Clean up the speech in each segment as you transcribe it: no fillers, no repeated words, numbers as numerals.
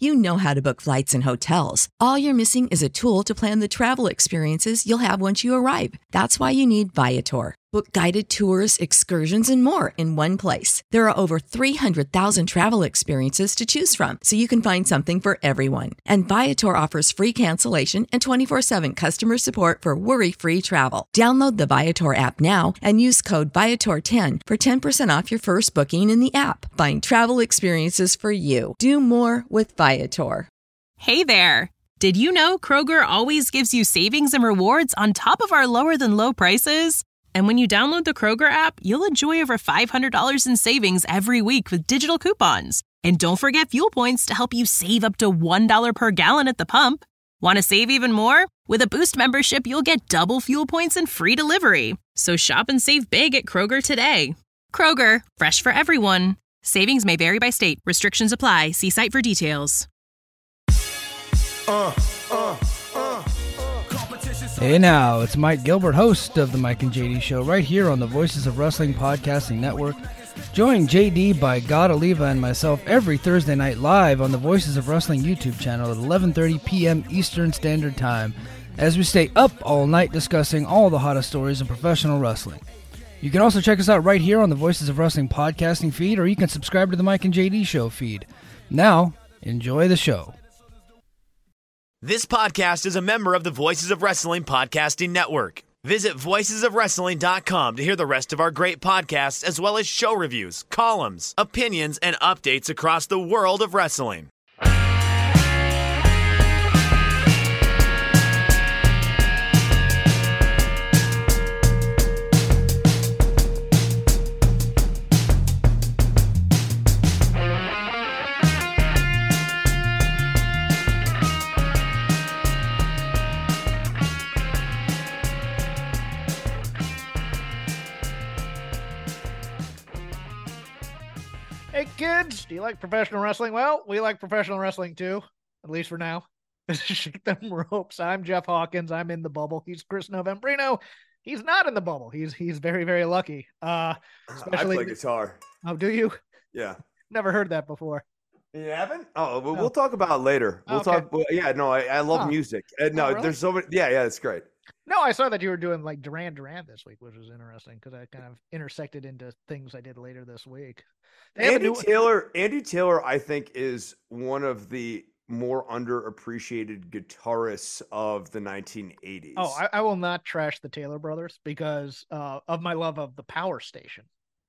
You know how to book flights and hotels. All you're missing is a tool to plan the travel experiences you'll have once you arrive. That's why you need Viator. Book guided tours, excursions, and more in one place. There are over 300,000 travel experiences to choose from, so you can find something for everyone. And Viator offers free cancellation and 24/7 customer support for worry-free travel. Download the Viator app now and use code Viator10 for 10% off your first booking in the app. Find travel experiences for you. Do more with Viator. Hey there! Did you know Kroger always gives you savings and rewards on top of our lower-than-low prices? And when you download the Kroger app, you'll enjoy over $500 in savings every week with digital coupons. And don't forget fuel points to help you save up to $1 per gallon at the pump. Want to save even more? With a Boost membership, you'll get double fuel points and free delivery. So shop and save big at Kroger today. Kroger, fresh for everyone. Savings may vary by state. Restrictions apply. See site for details. Hey now, it's Mike Gilbert, host of the Mike and JD Show, right here on the Voices of Wrestling Podcasting Network. Join JD by God Oliva and myself every Thursday night live on the Voices of Wrestling YouTube channel at 11:30 p.m. Eastern Standard Time, as we stay up all night discussing all the hottest stories in professional wrestling. You can also check us out right here on the Voices of Wrestling Podcasting feed, or you can subscribe to the Mike and JD Show feed. Now, enjoy the show. This podcast is a member of the Voices of Wrestling Podcasting Network. Visit voicesofwrestling.com to hear the rest of our great podcasts, as well as show reviews, columns, opinions, and updates across the world of wrestling. Hey kids, do you like professional wrestling? Well, we like professional wrestling too, at least for now. Shake them ropes. I'm Jeff Hawkins. I'm in the bubble. He's Chris Novembrino. He's not in the bubble. He's very, very lucky. Especially... I play guitar. Oh, do you? Yeah. Never heard that before. You haven't? Oh, but we'll talk about it later. We'll okay. talk. Yeah, no, I love music. No, really? There's so many. Yeah, it's great. No, I saw that you were doing like Duran Duran this week, which was interesting because I kind of intersected into things I did later this week. Andy Taylor, I think, is one of the more underappreciated guitarists of the 1980s. Oh, I will not trash the Taylor brothers because of my love of the Power Station.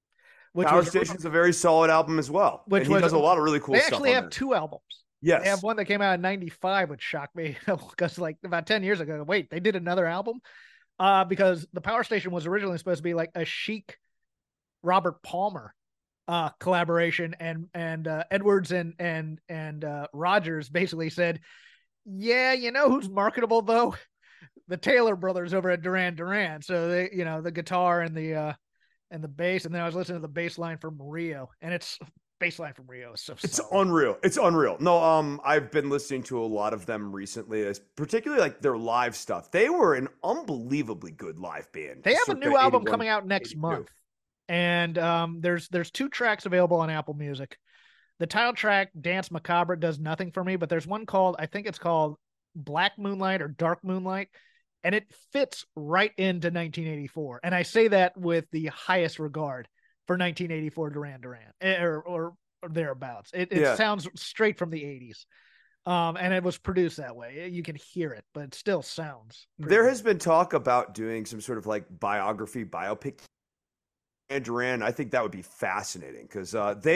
Power Station's a very solid album as well. He does a lot of really cool stuff. They actually have two albums. Yes. They have one that came out in 95, which shocked me because like about 10 years ago, wait, they did another album? Because the Power Station was originally supposed to be like a chic Robert Palmer collaboration, and Edwards and Rogers basically said, yeah, you know who's marketable though? The Taylor brothers over at Duran Duran. So they, the guitar and the bass, and then I was listening to the bass line from Rio, and it's bass line from Rio is so solid. It's unreal. No, I've been listening to a lot of them recently, particularly like their live stuff. They were an unbelievably good live band. They have a new album coming out next month. And there's 2 tracks available on Apple Music. The title track, Dance Macabre, does nothing for me, but there's one I think it's called Black Moonlight or Dark Moonlight, and it fits right into 1984. And I say that with the highest regard for 1984 Duran Duran or thereabouts. It sounds straight from the 80s. And it was produced that way. You can hear it, but it still sounds. There has been talk about doing some sort of like biopic and Duran. I think that would be fascinating because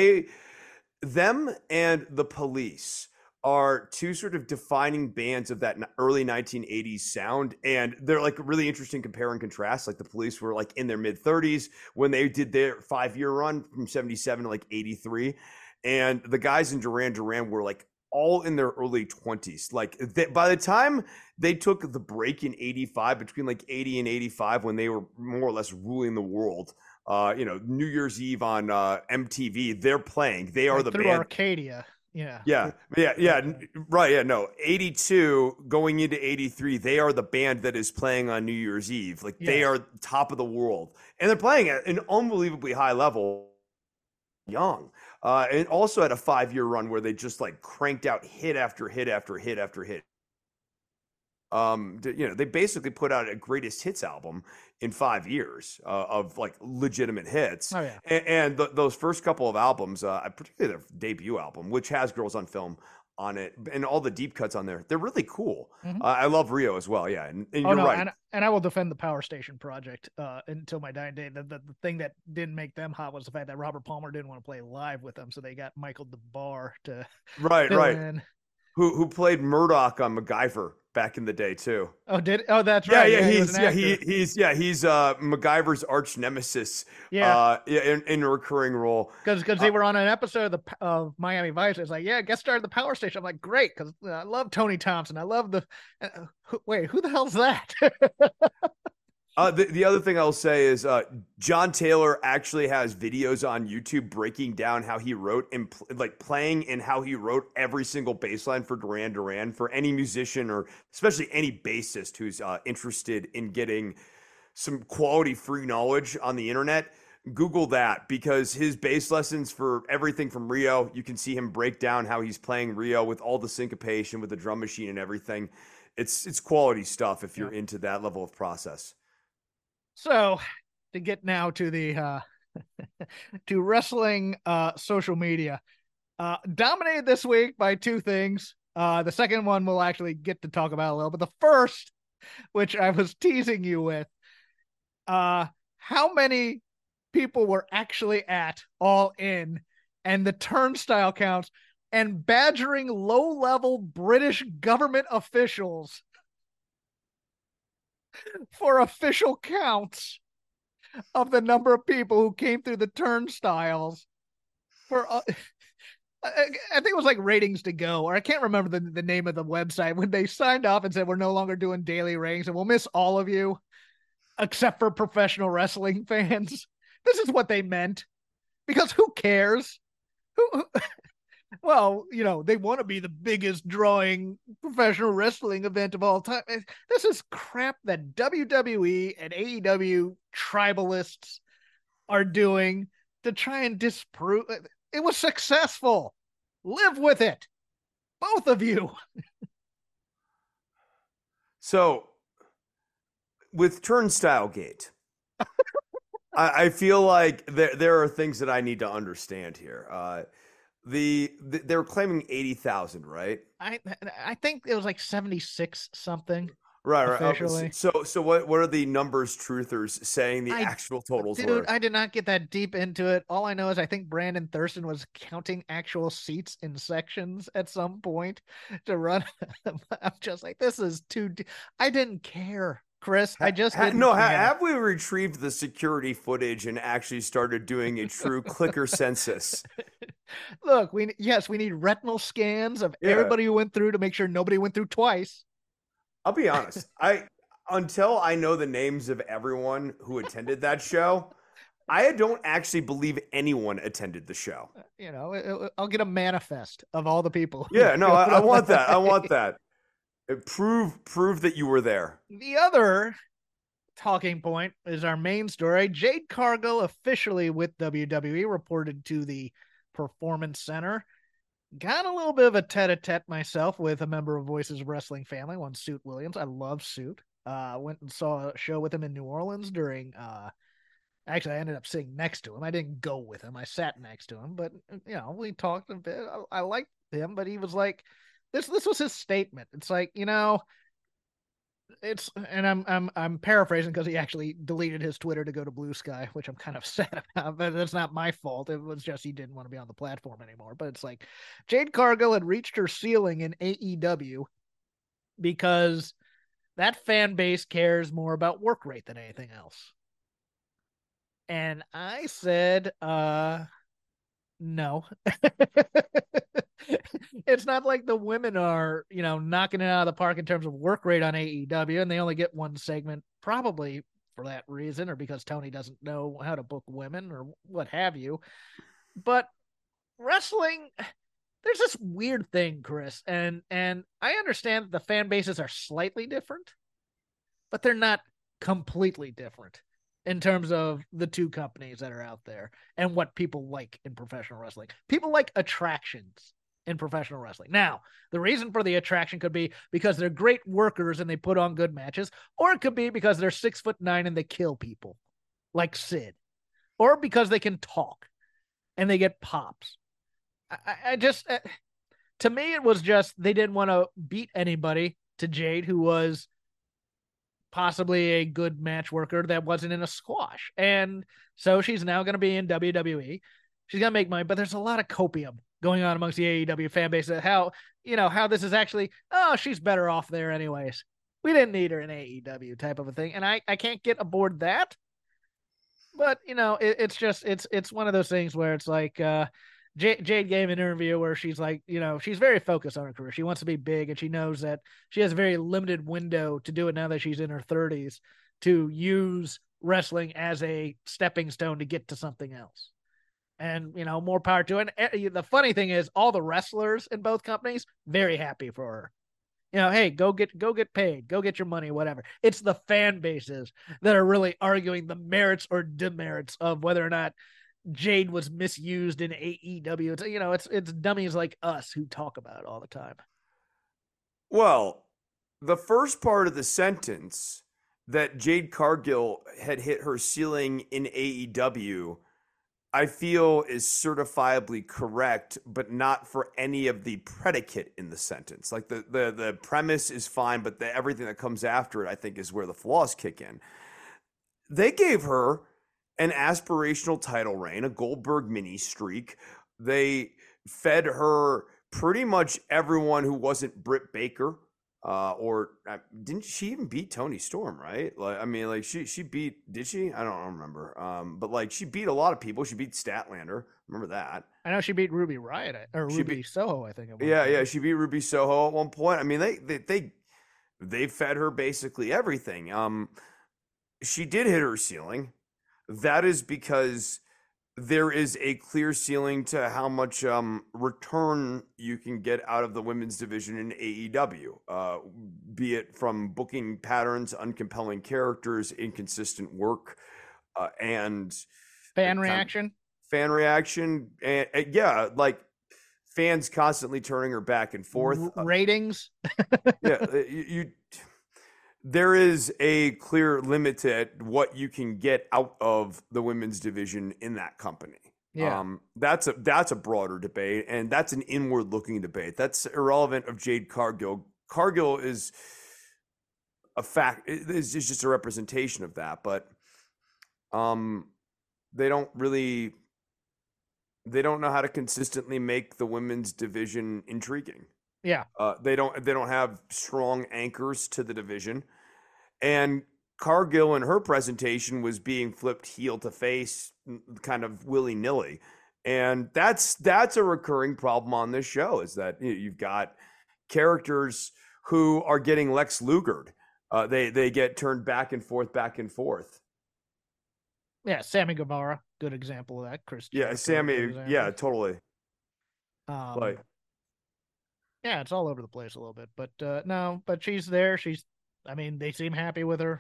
them and the Police are 2 sort of defining bands of that early 1980s sound, and they're like really interesting compare and contrast. Like the Police were like in their mid 30s when they did their 5-year run from 77 to like 83, and the guys in Duran Duran were like all in their early 20s. Like by the time they took the break in 85, between like 80 and 85, when they were more or less ruling the world, New Year's Eve on MTV, they're playing. They are the through band. Arcadia. Yeah. Right. Yeah. No, 82 going into 83, they are the band that is playing on New Year's Eve. Like they are top of the world, and they're playing at an unbelievably high level. young. And also had a 5-year run where they just like cranked out hit after hit after hit after hit. They basically put out a greatest hits album in 5 years of like legitimate hits. Oh yeah. And those first couple of albums, particularly their debut album, which has Girls on Film on it, and all the deep cuts on there, they're really cool. Mhm. I love Rio as well. Yeah, and Oh you're no, right. and I will defend the Power Station project until my dying day. The thing that didn't make them hot was the fact that Robert Palmer didn't want to play live with them, so they got Michael DeBar to Right, fill right. in. Who played Murdoch on MacGyver back in the day too. Oh, that's Yeah, right. yeah, he was an actor. he's MacGyver's arch nemesis. Yeah. In a recurring role. Because they were on an episode of Miami Vice. It's like, yeah, guest star of the Power Station. I'm like, great, because I love Tony Thompson. I love the. Wait, who the hell's that? The other thing I'll say is John Taylor actually has videos on YouTube breaking down how he wrote and playing and how he wrote every single bass line for Duran Duran for any musician or especially any bassist who's interested in getting some quality free knowledge on the internet. Google that, because his bass lessons for everything from Rio, you can see him break down how he's playing Rio with all the syncopation with the drum machine and everything. It's quality stuff if you're into that level of process. So, to get now to the to wrestling social media, dominated this week by two things. The second one we'll actually get to talk about a little, but the first, which I was teasing you with, how many people were actually at All In and the turnstile counts and badgering low-level British government officials for official counts of the number of people who came through the turnstiles for I think it was like Ratings to Go, or I can't remember the name of the website, when they signed off and said we're no longer doing daily ratings and we'll miss all of you except for professional wrestling fans. This is what they meant, because who cares? Well, they want to be the biggest drawing professional wrestling event of all time. This is crap that WWE and AEW tribalists are doing to try and disprove. It was successful. Live with it. Both of you. So, with Turnstile Gate, I feel like there are things that I need to understand here. They were claiming 80,000, right? I think it was like 76 something. Right. Officially. So what are the numbers truthers saying the actual totals were? Dude, I did not get that deep into it. All I know is I think Brandon Thurston was counting actual seats in sections at some point to run. I'm just like, this is too. I didn't care, Chris. I just didn't. No. Have we retrieved the security footage and actually started doing a true clicker census? Look, we need retinal scans of everybody who went through to make sure nobody went through twice. I'll be honest. Until I know the names of everyone who attended that show, I don't actually believe anyone attended the show. I'll get a manifest of all the people. Yeah, no, I want that. I want that. Prove that you were there. The other talking point is our main story. Jade Cargill, officially with WWE, reported to the Performance Center. Got a little bit of a tete-a-tete myself with a member of Voices of Wrestling family, one Suit Williams. I love Suit. Went and saw a show with him in New Orleans during actually I ended up sitting next to him. I didn't go with him. I sat next to him, but we talked a bit. I liked him, but he was like, this was his statement. It's like, it's, and I'm paraphrasing because he actually deleted his Twitter to go to Blue Sky, which I'm kind of sad about, but that's not my fault. It was just he didn't want to be on the platform anymore. But it's like Jade Cargill had reached her ceiling in AEW because that fan base cares more about work rate than anything else. And I said, no. It's not like the women are, knocking it out of the park in terms of work rate on AEW, and they only get one segment, probably for that reason, or because Tony doesn't know how to book women or what have you. But wrestling, there's this weird thing, Chris, and I understand that the fan bases are slightly different, but they're not completely different. in terms of the two companies that are out there and what people like in professional wrestling. People like attractions in professional wrestling. Now, the reason for the attraction could be because they're great workers and they put on good matches, or it could be because they're 6'9" and they kill people like Sid, or because they can talk and they get pops. I just, to me, it was just they didn't want to beat anybody to Jade, who was possibly a good match worker that wasn't in a squash. And so she's now going to be in WWE. She's going to make money, but there's a lot of copium going on amongst the AEW fan base that how this is actually, oh, she's better off there anyways. We didn't need her in AEW type of a thing. And I can't get aboard that. But, it's one of those things where it's like, Jade gave an interview where she's like, she's very focused on her career. She wants to be big, and she knows that she has a very limited window to do it now that she's in her 30s to use wrestling as a stepping stone to get to something else. And, more power to it. And the funny thing is all the wrestlers in both companies, very happy for her. Hey, go get paid, go get your money, whatever. It's the fan bases that are really arguing the merits or demerits of whether or not Jade was misused in AEW. It's dummies like us who talk about it all the time. Well, the first part of the sentence that Jade Cargill had hit her ceiling in AEW, I feel is certifiably correct, but not for any of the predicate in the sentence. Like the premise is fine, but everything that comes after it, I think, is where the flaws kick in. They gave her an aspirational title reign, a Goldberg mini streak. They fed her pretty much everyone who wasn't Britt Baker, or didn't she even beat Toni Storm, right? She beat, did she? I don't remember. But she beat a lot of people. She beat Statlander. Remember that? I know she beat Ruby Riott or Ruby Soho, I think. Yeah, she beat Ruby Soho at one point. I mean, they fed her basically everything. She did hit her ceiling. That is because there is a clear ceiling to how much return you can get out of the women's division in AEW, be it from booking patterns, uncompelling characters, inconsistent work, and fan reaction. And fans constantly turning her back and forth. Ratings. There is a clear limit to what you can get out of the women's division in that company. Yeah. That's a broader debate, and that's an inward-looking debate. That's irrelevant of Jade Cargill. Cargill is a fact. Is just a representation of that, but they don't know how to consistently make the women's division intriguing. Yeah. They don't have strong anchors to the division. And Cargill in her presentation was being flipped heel to face kind of willy-nilly. And that's a recurring problem on this show, is that you've got characters who are getting Lex Lugered. They get turned back and forth. Yeah, Sammy Guevara, good example of that. Chris. Yeah, Sammy. Yeah, totally. Yeah, it's all over the place a little bit, but she's there. They seem happy with her.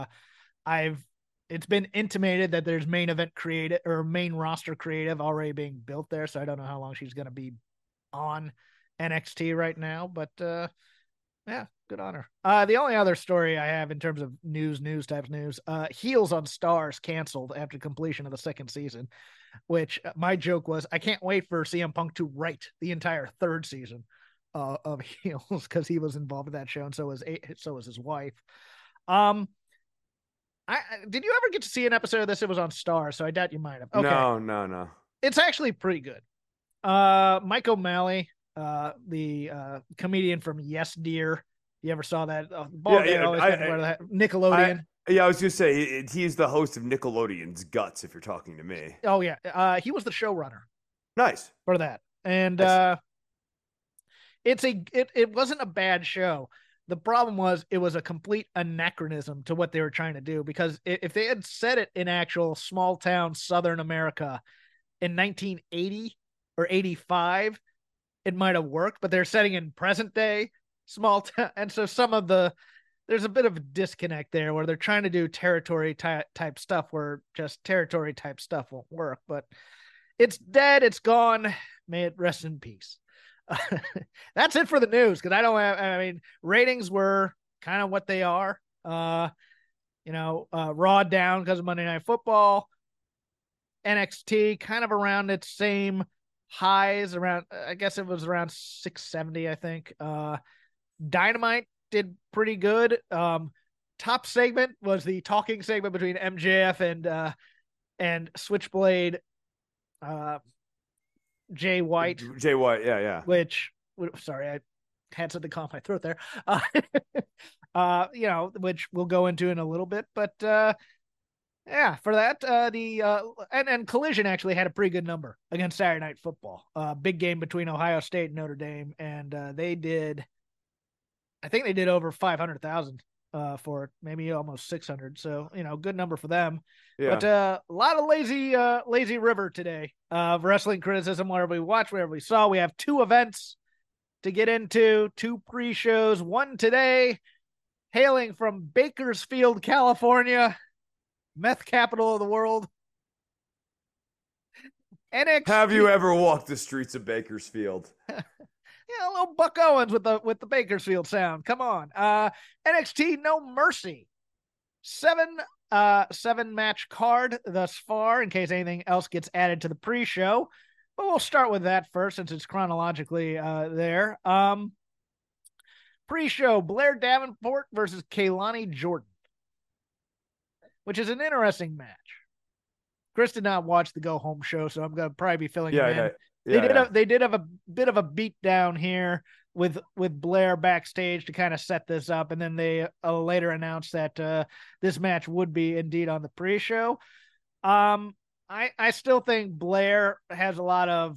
It's been intimated that there's main event creative or main roster creative already being built there. So I don't know how long she's going to be on NXT right now, but yeah, good on her. The only other story I have in terms of news, Heels on Stars canceled after completion of the second season, which my joke was, I can't wait for CM Punk to write the entire third season of Heels, because he was involved in that show, and so was his wife. Did you ever get to see an episode of this? It was on Stars, so I doubt you might have. Okay. No. It's actually pretty good. Mike O'Malley, the comedian from Yes Dear. You ever saw that? Nickelodeon. I was going to say, he's the host of Nickelodeon's Guts, if you're talking to me. Oh, yeah. He was the showrunner. Nice. For that. And nice. It wasn't a bad show. The problem was it was a complete anachronism to what they were trying to do, because if they had set it in actual small town Southern America in 1980 or 85, it might have worked, but they're setting in present day small town. And so some of the there's a bit of a disconnect there where they're trying to do territory type stuff where just territory type stuff won't work, but it's dead. It's gone. May it rest in peace. That's it for the news. Cause I mean, ratings were kind of what they are. Raw down because of Monday Night Football. NXT kind of around its same highs around, I guess it was around 670, I think. Dynamite did pretty good. Top segment was the talking segment between MJF and Switchblade, Jay White. Yeah. Sorry, I had something caught my throat there. Which we'll go into in a little bit, but yeah, for that, and Collision actually had a pretty good number against Saturday Night Football. Big game between Ohio State and Notre Dame, and I think they did over 500,000 for it, maybe almost 600. So, good number for them. Yeah. But a lot of lazy river today of wrestling criticism, wherever we watch, wherever we saw. We have 2 events to get into, 2 pre-shows, one today, hailing from Bakersfield, California, meth capital of the world. NXT. Have you ever walked the streets of Bakersfield? Yeah, a little Buck Owens with the Bakersfield sound. Come on. NXT No Mercy. 7 match card thus far, in case anything else gets added to the pre-show. But we'll start with that first, since it's chronologically there. Pre-show, Blair Davenport versus Kaylani Jordan, which is an interesting match. Chris did not watch the Go Home show, so I'm going to probably be filling him in. They did have a bit of a beat down here with Blair backstage to kind of set this up, and then they later announced that this match would be indeed on the pre-show. I still think Blair has a lot of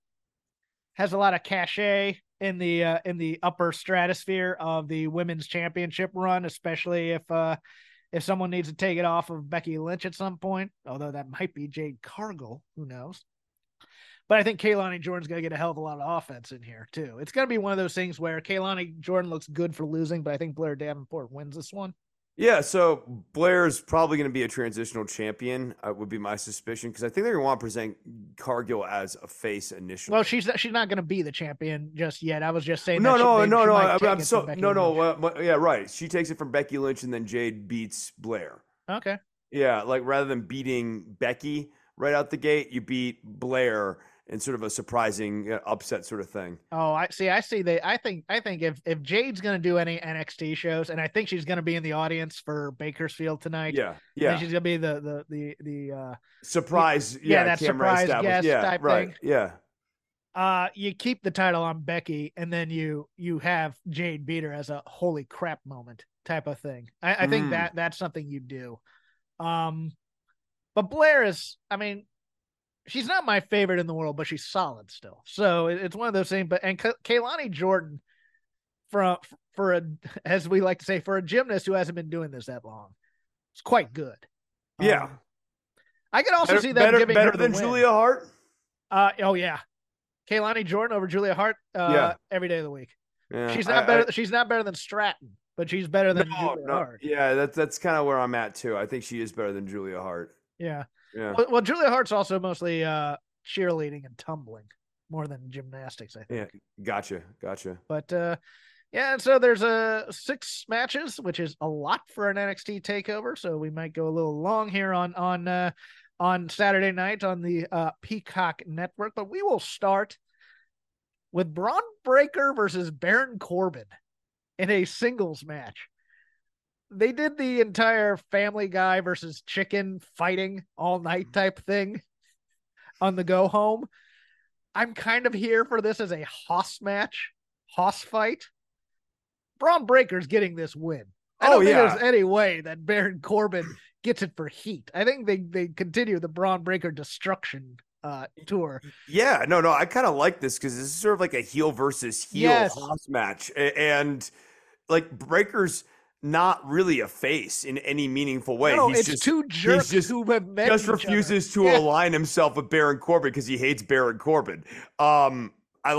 cachet in the upper stratosphere of the women's championship run, especially if someone needs to take it off of Becky Lynch at some point, although that might be Jade Cargill, who knows. But I think Kaylani Jordan's going to get a hell of a lot of offense in here, too. It's going to be one of those things where Kaylani Jordan looks good for losing, but I think Blair Davenport wins this one. Yeah, so Blair's probably going to be a transitional champion, would be my suspicion, because I think they're going to want to present Cargill as a face initially. Well, she's not going to be the champion just yet. I was just saying yeah, right. She takes it from Becky Lynch, and then Jade beats Blair. Okay. Yeah, like rather than beating Becky right out the gate, you beat Blair in sort of a surprising upset sort of thing. Oh, I see. I think if Jade's going to do any NXT shows, and I think she's going to be in the audience for Bakersfield tonight. Yeah. She's going to be the surprise. That surprise guest type right. thing. Yeah. You keep the title on Becky, and then you have Jade beat her as a holy crap moment type of thing. I think that's something you do. But Blair is, she's not my favorite in the world, but she's solid still. So it's one of those things. But Kaylani Jordan, as we like to say, for a gymnast who hasn't been doing this that long, it's quite good. Yeah, I can also see that giving better her than win. Julia Hart. Oh yeah, Kaylani Jordan over Julia Hart. Every day of the week. Yeah, she's not better. She's not better than Stratton, but she's better than Julia Hart. Yeah, that's kind of where I'm at too. I think she is better than Julia Hart. Yeah. Yeah. Well, Julia Hart's also mostly cheerleading and tumbling more than gymnastics, I think. Yeah, gotcha. But so there's 6 matches, which is a lot for an NXT takeover. So we might go a little long here on Saturday night on the Peacock Network. But we will start with Bron Breakker versus Baron Corbin in a singles match. They did the entire Family Guy versus chicken fighting all night type thing on the Go Home. I'm kind of here for this as a hoss match, hoss fight. Bron Breakker's getting this win. I don't think there's any way that Baron Corbin gets it for heat. I think they continue the Bron Breakker destruction tour. Yeah, no, I kind of like this because this is sort of like a heel versus heel hoss match. And like Breakker's not really a face in any meaningful way. No, he's just 2 jerks who have met just refuses to align himself with Baron Corbin because he hates Baron Corbin. I love it.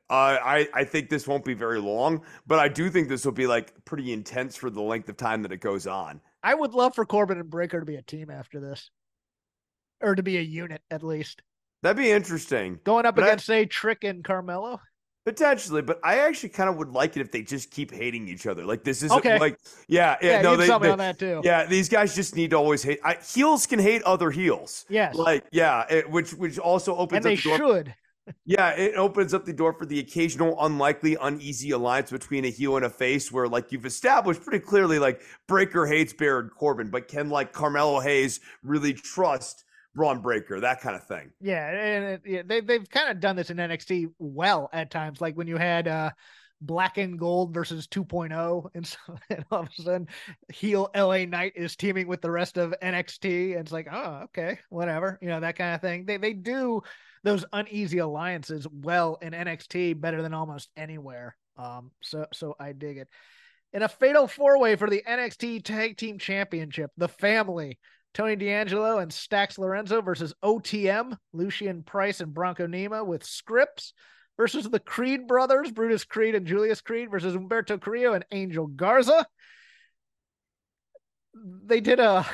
I think this won't be very long, but I do think this will be like pretty intense for the length of time that it goes on. I would love for Corbin and Breakker to be a team after this, or to be a unit at least. That'd be interesting. Going up against, say, Trick and Carmelo. Potentially, but I actually kind of would like it if they just keep hating each other. Like this isn't okay. like, yeah, no, you tell me on that too. Yeah, these guys just need to always hate. Heels can hate other heels. Yes, like which also opens. And they should. Yeah, it opens up the door for the occasional unlikely, uneasy alliance between a heel and a face, where like you've established pretty clearly, like Breakker hates Baron Corbin, but can like Carmelo Hayes really trust Braun Breaker, that kind of thing. Yeah, and they've kind of done this in NXT well at times, like when you had Black and Gold versus 2.0, and all of a sudden heel LA Knight is teaming with the rest of NXT, and it's like, oh, okay, whatever, that kind of thing. They do those uneasy alliances well in NXT better than almost anywhere. So I dig it. In a fatal 4-way for the NXT Tag Team Championship, the family, Tony D'Angelo and Stax Lorenzo versus OTM, Lucian Price and Bronco Nima with Scripps versus the Creed brothers, Brutus Creed and Julius Creed versus Humberto Carrillo and Angel Garza. They did a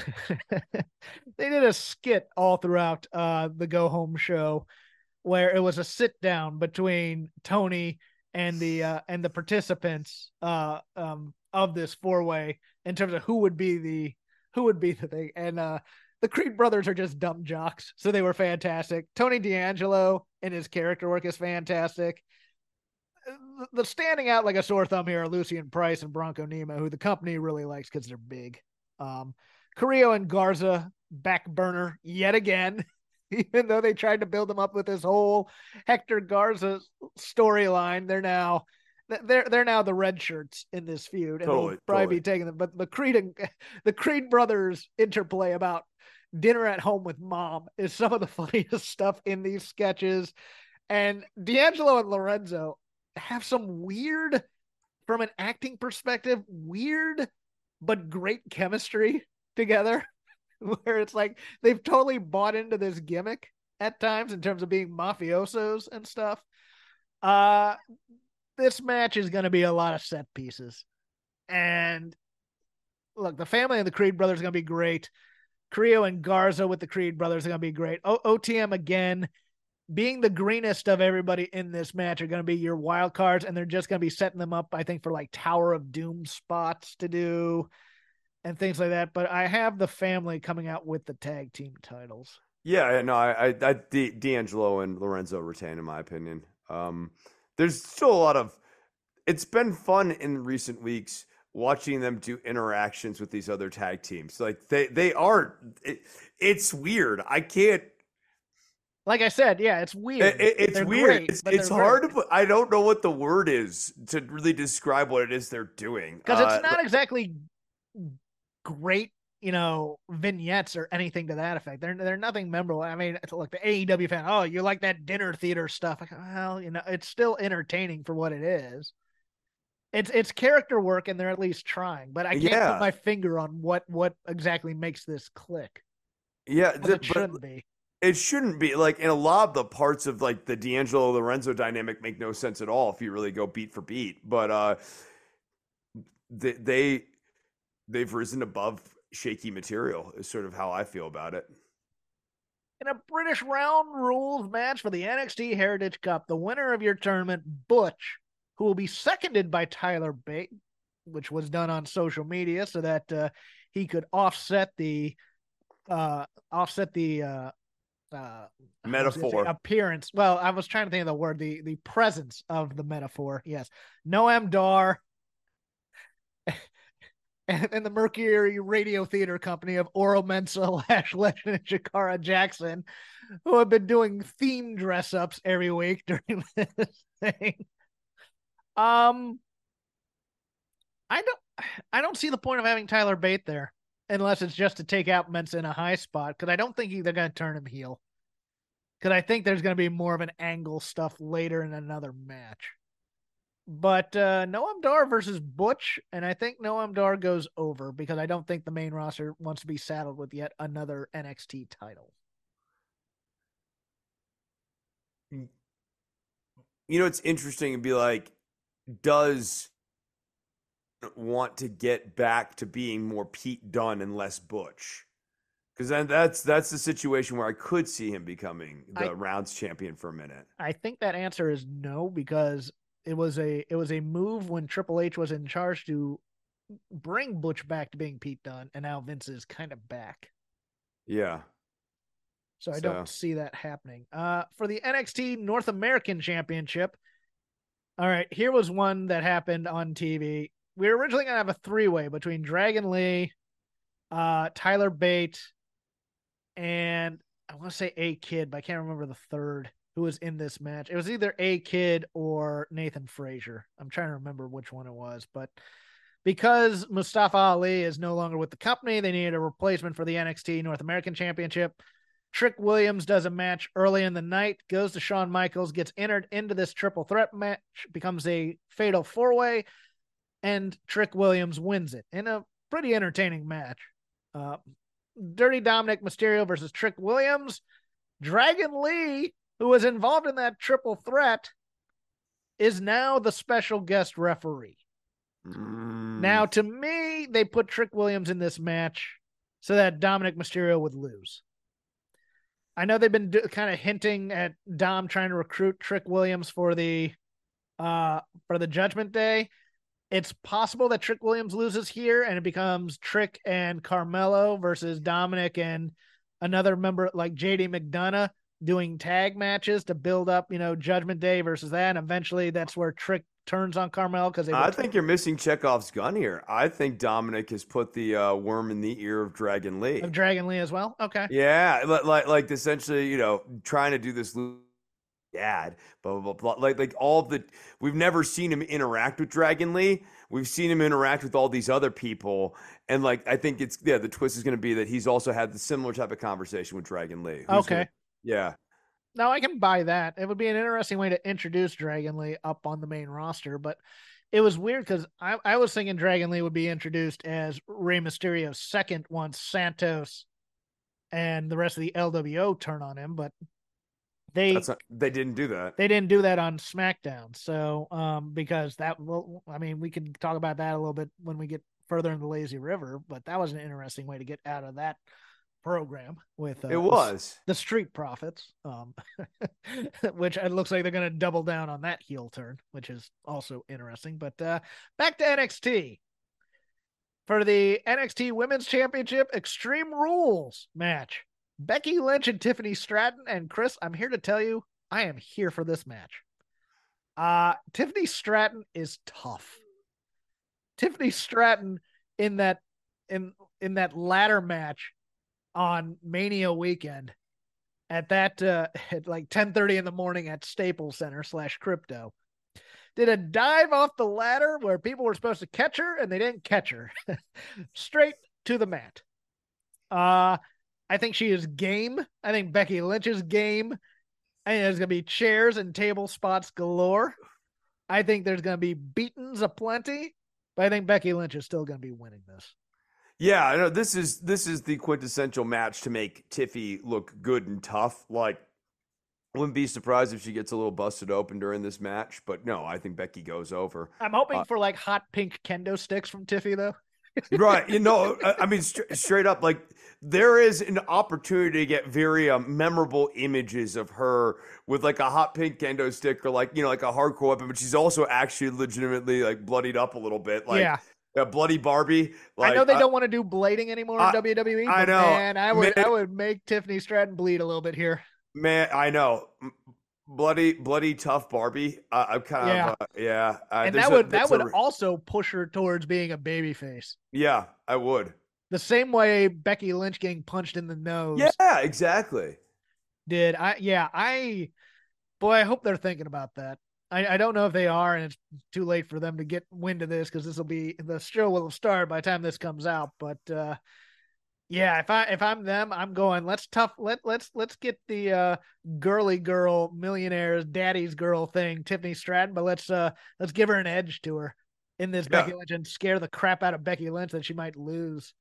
skit all throughout the Go Home show where it was a sit down between Tony and the participants of this 4-way in terms of who would be the thing. And the Creed brothers are just dumb jocks, so they were fantastic. Tony D'Angelo and his character work is fantastic. The standing out like a sore thumb here are Lucian Price and Bronco Nima, who the company really likes because they're big. Carrillo and Garza, back burner yet again, even though they tried to build them up with this whole Hector Garza storyline. They're now the red shirts in this feud, and they'll probably be taking them. But the Creed brothers interplay about dinner at home with mom is some of the funniest stuff in these sketches. And D'Angelo and Lorenzo have some weird, from an acting perspective, weird but great chemistry together, where it's like they've totally bought into this gimmick at times in terms of being mafiosos and stuff. This match is going to be a lot of set pieces. And look, the family of the Creed brothers are going to be great. Carrillo and Garza with the Creed brothers are going to be great. OTM, again, being the greenest of everybody in this match, are going to be your wild cards, and they're just going to be setting them up, I think, for like Tower of Doom spots to do and things like that. But I have the family coming out with the tag team titles. Yeah, no, I D'Angelo and Lorenzo retain, in my opinion. There's still a lot of, it's been fun in recent weeks watching them do interactions with these other tag teams. Like they are, it's weird. I can't. Like I said, yeah, it's weird. It's weird. Great, it's hard to put, I don't know what the word is to really describe what it is they're doing. Because it's not exactly great, vignettes or anything to that effect. They're nothing memorable. I mean, look, the AEW fan, oh, you like that dinner theater stuff? Like, well, it's still entertaining for what it is. It's character work, and they're at least trying. But I can't put my finger on what exactly makes this click. Yeah, it shouldn't be. It shouldn't be. Like, in a lot of the parts of like the D'Angelo Lorenzo dynamic make no sense at all if you really go beat for beat. But they've risen above shaky material is sort of how I feel about it. In a British round rules match for the NXT Heritage Cup, the winner of your tournament, Butch, who will be seconded by Tyler Bate, which was done on social media so that he could offset the metaphor appearance. Well, I was trying to think of the word, the presence of the metaphor. Yes. Noam Dar and the Mercury Radio Theater Company of Oro Mensa, Lash Legend, and Shakara Jackson, who have been doing theme dress ups every week during this thing. I don't see the point of having Tyler Bate there unless it's just to take out Mensa in a high spot, because I don't think they're going to turn him heel. Because I think there's going to be more of an angle stuff later in another match. But Noam Dar versus Butch, and I think Noam Dar goes over because I don't think the main roster wants to be saddled with yet another NXT title. it's interesting and be like, does want to get back to being more Pete Dunne and less Butch? Because then that's the situation where I could see him becoming the rounds champion for a minute. I think that answer is no, because it was a move when Triple H was in charge to bring Butch back to being Pete Dunne, and now Vince is kind of back. Yeah. So I don't see that happening. For the NXT North American Championship, all right, here was one that happened on TV. We were originally going to have a three-way between Dragon Lee, Tyler Bate, and I want to say A-Kid, but I can't remember the third who was in this match. It was either A-Kid or Nathan Frazier. I'm trying to remember which one it was, but because Mustafa Ali is no longer with the company, they needed a replacement for the NXT North American Championship. Trick Williams does a match early in the night, goes to Shawn Michaels, gets entered into this triple threat match, becomes a fatal four-way, and Trick Williams wins it in a pretty entertaining match. Dirty Dominic Mysterio versus Trick Williams. Dragon Lee, who was involved in that triple threat, is now the special guest referee. Now, to me, they put Trick Williams in this match so that Dominic Mysterio would lose. I know they've been kind of hinting at Dom trying to recruit Trick Williams for the Judgment Day. It's possible that Trick Williams loses here and it becomes Trick and Carmelo versus Dominic and another member like JD McDonough doing tag matches to build up, Judgment Day versus that. And eventually that's where Trick turns on Carmelo because I think you're missing Chekhov's gun here. I think Dominic has put the worm in the ear of Dragon Lee. Of Dragon Lee as well? Okay. Yeah, like essentially, trying to do this ad, blah blah blah. Like all the we've never seen him interact with Dragon Lee. We've seen him interact with all these other people, and I think the twist is going to be that he's also had the similar type of conversation with Dragon Lee. Okay. Yeah. Now I can buy that. It would be an interesting way to introduce Dragon Lee up on the main roster, but it was weird because I was thinking Dragon Lee would be introduced as Rey Mysterio's second once Santos and the rest of the LWO turn on him, but they didn't do that. They didn't do that on SmackDown. So, because we can talk about that a little bit when we get further in the Lazy River, but that was an interesting way to get out of that program with the Street Profits, which it looks like they're going to double down on that heel turn, which is also interesting. But back to NXT. For the NXT Women's Championship Extreme Rules match, Becky Lynch and Tiffany Stratton. And Chris, I'm here to tell you, I am here for this match. Tiffany Stratton is tough. Tiffany Stratton in that ladder match on Mania weekend at like 10:30 in the morning at Staples Center /Crypto, did a dive off the ladder where people were supposed to catch her and they didn't catch her. Straight to the mat. I think she is game. I think Becky Lynch is game. I think there's going to be chairs and table spots galore. I think there's going to be beatings aplenty, but I think Becky Lynch is still going to be winning this. Yeah, I know this is the quintessential match to make Tiffy look good and tough. Like, wouldn't be surprised if she gets a little busted open during this match, but no, I think Becky goes over. I'm hoping for like hot pink kendo sticks from Tiffy though. Right. I mean, straight up, like there is an opportunity to get very memorable images of her with like a hot pink kendo stick or like, like a hardcore weapon, but she's also actually legitimately like bloodied up a little bit. Like, yeah. Bloody Barbie. Like, I know they don't want to do blading anymore in WWE. But I know. Man, I would make Tiffany Stratton bleed a little bit here. Man, I know. Bloody tough Barbie. I'm kind of yeah. And that would also push her towards being a babyface. Yeah, I would. The same way Becky Lynch getting punched in the nose. Yeah, exactly. I hope they're thinking about that. I don't know if they are, and it's too late for them to get wind of this because the show will have started by the time this comes out. But if I'm them, I'm going. Let's get the girly girl millionaires daddy's girl thing, Tiffany Stratton, but let's give her an edge to her in this Becky Lynch and scare the crap out of Becky Lynch that she might lose.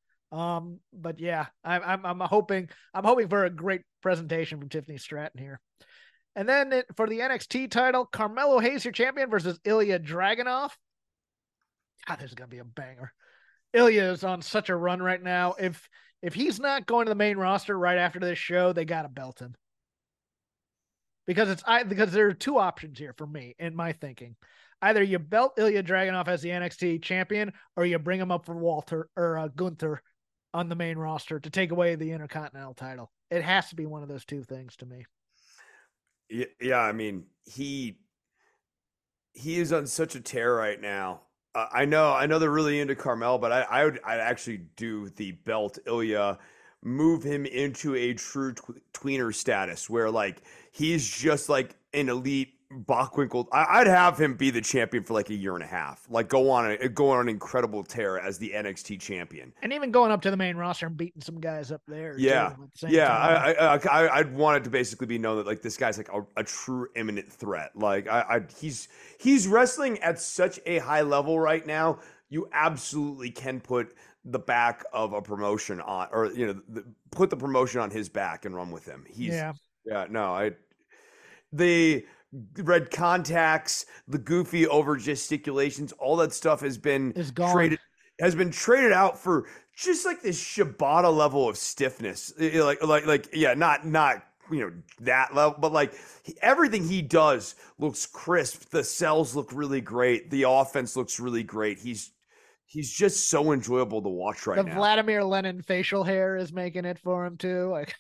But yeah, I'm hoping for a great presentation from Tiffany Stratton here. And then for the NXT title, Carmelo Hayes, your champion, versus Ilya Dragunov. God, this is going to be a banger. Ilya is on such a run right now. If he's not going to the main roster right after this show, they got to belt him. Because there are two options here for me in my thinking. Either you belt Ilya Dragunov as the NXT champion, or you bring him up for Walter or Gunther on the main roster to take away the Intercontinental title. It has to be one of those two things to me. Yeah, I mean, he is on such a tear right now. I know they're really into Carmel, but I'd actually do the belt Ilya, move him into a true tweener status where like he's just like an elite Bockwinkel. I'd have him be the champion for like a year and a half, like go on an incredible tear as the NXT champion, and even going up to the main roster and beating some guys up there. Yeah, yeah. I'd want it to basically be known that like this guy's like a true imminent threat. Like he's wrestling at such a high level right now. You absolutely can put the back of a promotion on, or put the promotion on his back and run with him. The red contacts, the goofy over gesticulations, all that stuff has been traded out for just like this Shibata level of stiffness. Not that level, but like everything he does looks crisp. The cells look really great. The offense looks really great. He's just so enjoyable to watch right now. The Vladimir Lenin facial hair is making it for him too. Like,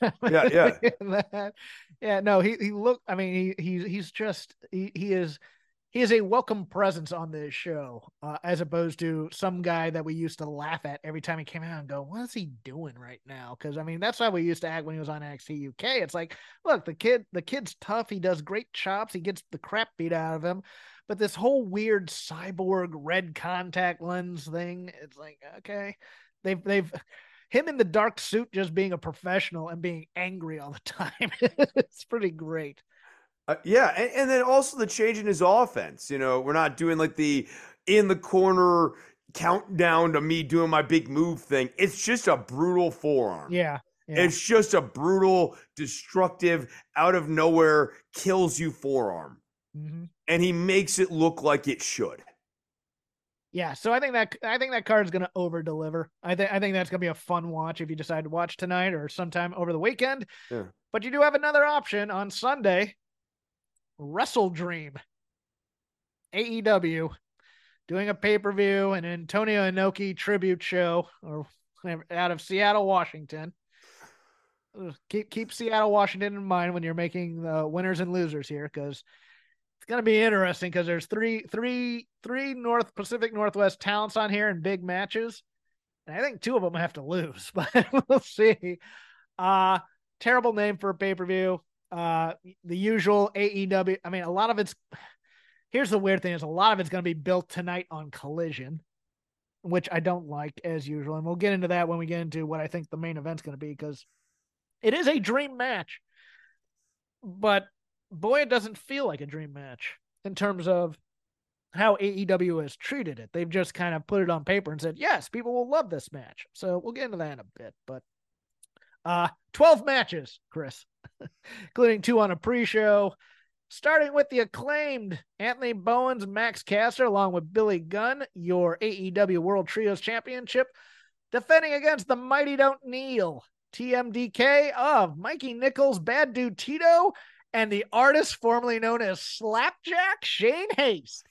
he looked. I mean, he is a welcome presence on this show, as opposed to some guy that we used to laugh at every time he came out and go, "What is he doing right now?" Because I mean, that's how we used to act when he was on NXT UK. It's like, look, the kid's tough. He does great chops. He gets the crap beat out of him. But this whole weird cyborg red contact lens thing, it's like, okay, they've him in the dark suit just being a professional and being angry all the time. It's pretty great. And then also the change in his offense. We're not doing like the in the corner countdown to me doing my big move thing. It's just a brutal forearm. Yeah. It's just a brutal, destructive, out of nowhere, kills you forearm. Mm-hmm. And he makes it look like it should. Yeah, so I think that card is going to over deliver. I think that's going to be a fun watch if you decide to watch tonight or sometime over the weekend. Yeah. But you do have another option on Sunday. Wrestle Dream, AEW, doing a pay-per-view, an Antonio Inoki tribute show, or out of Seattle, Washington. Keep Seattle, Washington in mind when you're making the winners and losers here, because it's going to be interesting because there's three Pacific Northwest talents on here in big matches. And I think two of them have to lose, but we'll see. Terrible name for a pay-per-view. The usual AEW. I mean, here's the weird thing is a lot of it's going to be built tonight on Collision, which I don't like as usual. And we'll get into that when we get into what I think the main event's going to be, because it is a dream match, but boy, it doesn't feel like a dream match in terms of how AEW has treated it. They've just kind of put it on paper and said, yes, people will love this match. So we'll get into that in a bit, but 12 matches, Chris, including 2 on a pre-show, starting with the Acclaimed Anthony Bowens, Max Caster, along with Billy Gunn, your AEW World Trios Championship, defending against the Mighty Don't Kneel, TMDK of Mikey Nichols, Bad Dude Tito, and the artist formerly known as Slapjack, Shane Haste.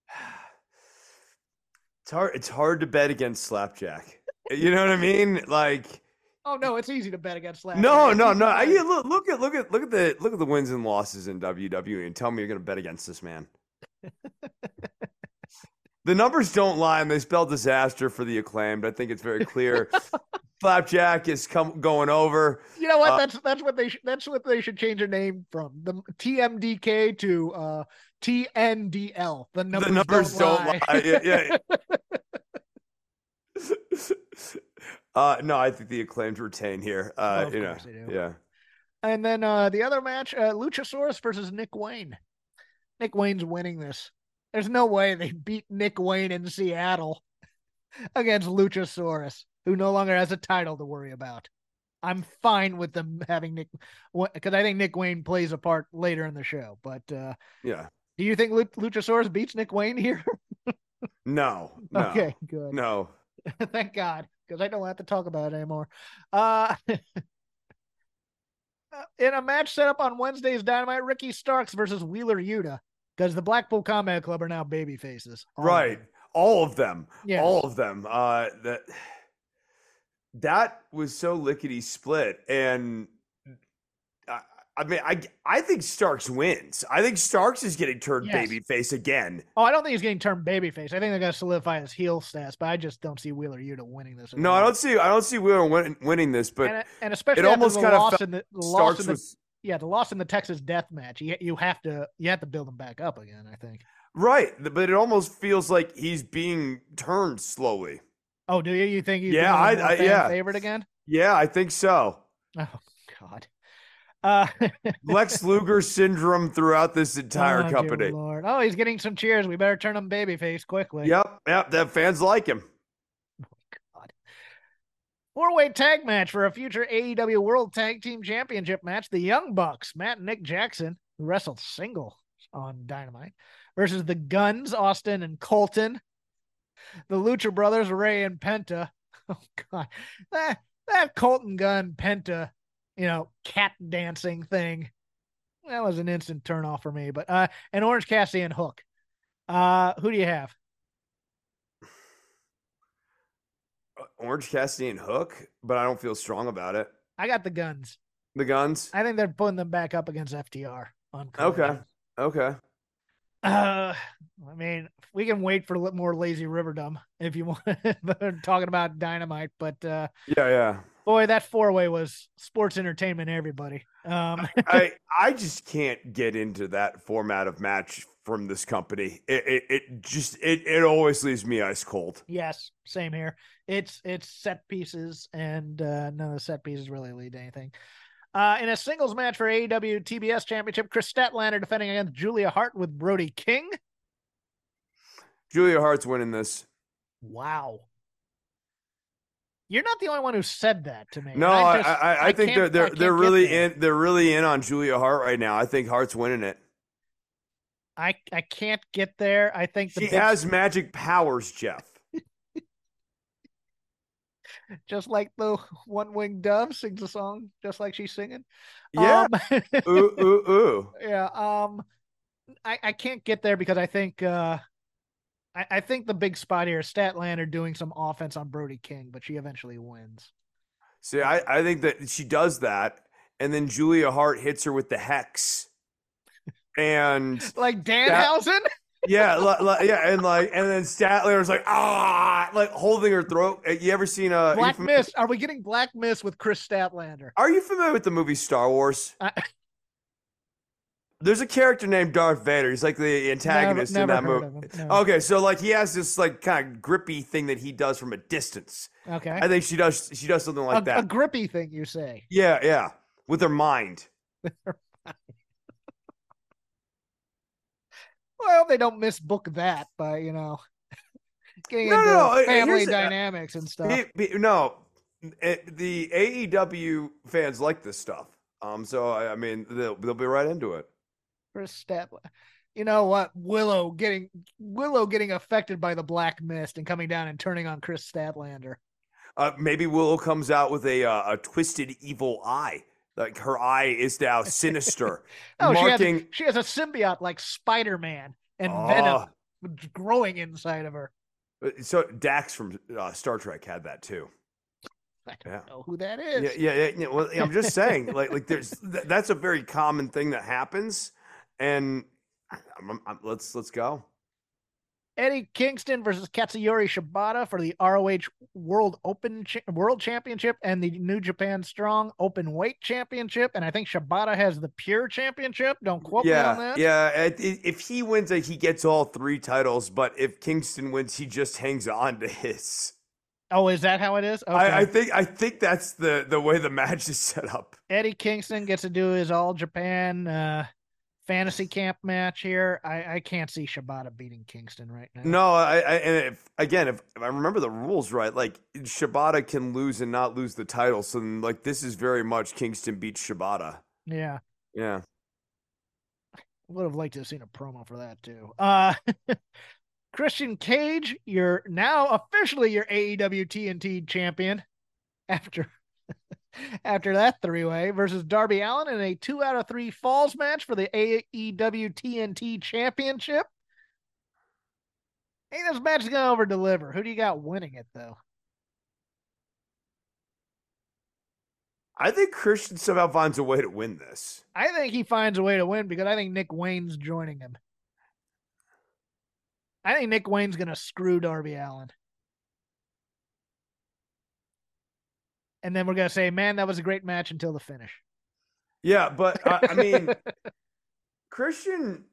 It's hard to bet against Slapjack. You know what I mean? Like, oh no, it's easy to bet against Slapjack. No. Look at the wins and losses in WWE and tell me you're going to bet against this man. The numbers don't lie, and they spell disaster for the Acclaimed. I think it's very clear. Slapjack is going over. You know what? That's what they should change their name from, the TMDK to TNDL. The numbers don't lie. Yeah. No, I think the Acclaimed retain here. Of course they do. Yeah. And then the other match, Luchasaurus versus Nick Wayne. Nick Wayne's winning this. There's no way they beat Nick Wayne in Seattle against Luchasaurus, who no longer has a title to worry about. I'm fine with them having Nick, because I think Nick Wayne plays a part later in the show. But Yeah. do you think Luchasaurus beats Nick Wayne here? No. Okay, good. No. Thank God, because I don't have to talk about it anymore. In a match set up on Wednesday's Dynamite, Ricky Starks versus Wheeler Yuta, because the Blackpool Combat Club are now baby faces. Right. All of them. Yes. All of them. That was so lickety split. And I mean, I think Starks wins. I think Starks is getting turned babyface again. Oh, I don't think he's getting turned babyface. I think they're going to solidify his heel stats, but I just don't see Wheeler Yuta winning this. No, I don't see Wheeler winning this, but and especially it almost kind of the loss in the Texas Death Match. You have to build him back up again, I think. Right, but it almost feels like he's being turned slowly. Oh, do you? You think he's favorite again? Yeah, I think so. Oh God. Lex Luger syndrome throughout this entire company. Lord. Oh, he's getting some cheers. We better turn him babyface quickly. Yep. That fans like him. Oh, God. 4-way tag match for a future AEW World Tag Team Championship match. The Young Bucks, Matt and Nick Jackson, who wrestled single on Dynamite, versus the Guns, Austin and Colton. The Lucha Brothers, Ray and Penta. Oh, God. That Colton Gunn Penta, cat dancing thing. That was an instant turnoff for me. But and Orange Cassidy and Hook. Who do you have? Orange Cassidy and Hook, but I don't feel strong about it. I got the Guns. The Guns? I think they're putting them back up against FTR on Collision. Okay. I mean, we can wait for a little more Lazy Riverdom if you want. Talking about Dynamite, but yeah. Boy, that 4-way was sports entertainment, everybody. I just can't get into that format of match from this company. It always leaves me ice cold. Yes, same here. It's set pieces, and none of the set pieces really lead to anything. In a singles match for AEW TBS Championship, Chris Statlander defending against Julia Hart with Brody King. Julia Hart's winning this. Wow. You're not the only one who said that to me. No, I think they're really in on Julia Hart right now. I think Hart's winning it. I can't get there. I think she has magic powers, Jeff. Just like the One-Winged Dove sings a song, just like she's singing. Yeah. Ooh, ooh, ooh. Yeah. I can't get there because I think I think the big spot here is Statlander doing some offense on Brody King, but she eventually wins. See, I think that she does that, and then Julia Hart hits her with the Hex. And like Danhausen? Yeah, and then Statlander's like holding her throat. You ever seen Black Mist? Are we getting Black Mist with Chris Statlander? Are you familiar with the movie Star Wars? There's a character named Darth Vader. He's like the antagonist in that movie. No. Okay, so like he has this like kind of grippy thing that he does from a distance. Okay, I think she does something like that. A grippy thing, you say? Yeah, with her mind. Well, they don't misbook that by, getting into family dynamics and stuff. The AEW fans like this stuff. So I mean, they'll be right into it. Chris Statlander. You know what? Willow getting affected by the Black Mist and coming down and turning on Chris Statlander. Maybe Willow comes out with a twisted evil eye. Like her eye is now sinister. She has a symbiote like Spider-Man and Venom growing inside of her. So Dax from Star Trek had that too. I don't know who that is. Yeah. Well, I'm just saying, like that's a very common thing that happens, and let's go. Eddie Kingston versus Katsuyori Shibata for the ROH World Championship and the New Japan Strong Openweight Championship. And I think Shibata has the Pure Championship. Don't quote me on that. Yeah, if he wins it, he gets all 3 titles. But if Kingston wins, he just hangs on to his. Oh, is that how it is? Okay. I think that's the way the match is set up. Eddie Kingston gets to do his All Japan fantasy camp match here. I can't see Shibata beating Kingston right now. No, and if I remember the rules right, like Shibata can lose and not lose the title. So like this is very much Kingston beats Shibata. Yeah. Yeah. Would have liked to have seen a promo for that too. Christian Cage, you're now officially your AEW TNT champion after that three-way versus Darby Allin in a 2 out of 3 falls match for the AEW TNT championship. Hey, this match is going to over-deliver. Who do you got winning it, though? I think Christian somehow finds a way to win this. I think he finds a way to win because I think Nick Wayne's joining him. I think Nick Wayne's going to screw Darby Allin. And then we're going to say, man, that was a great match until the finish. Yeah, but I mean, Christian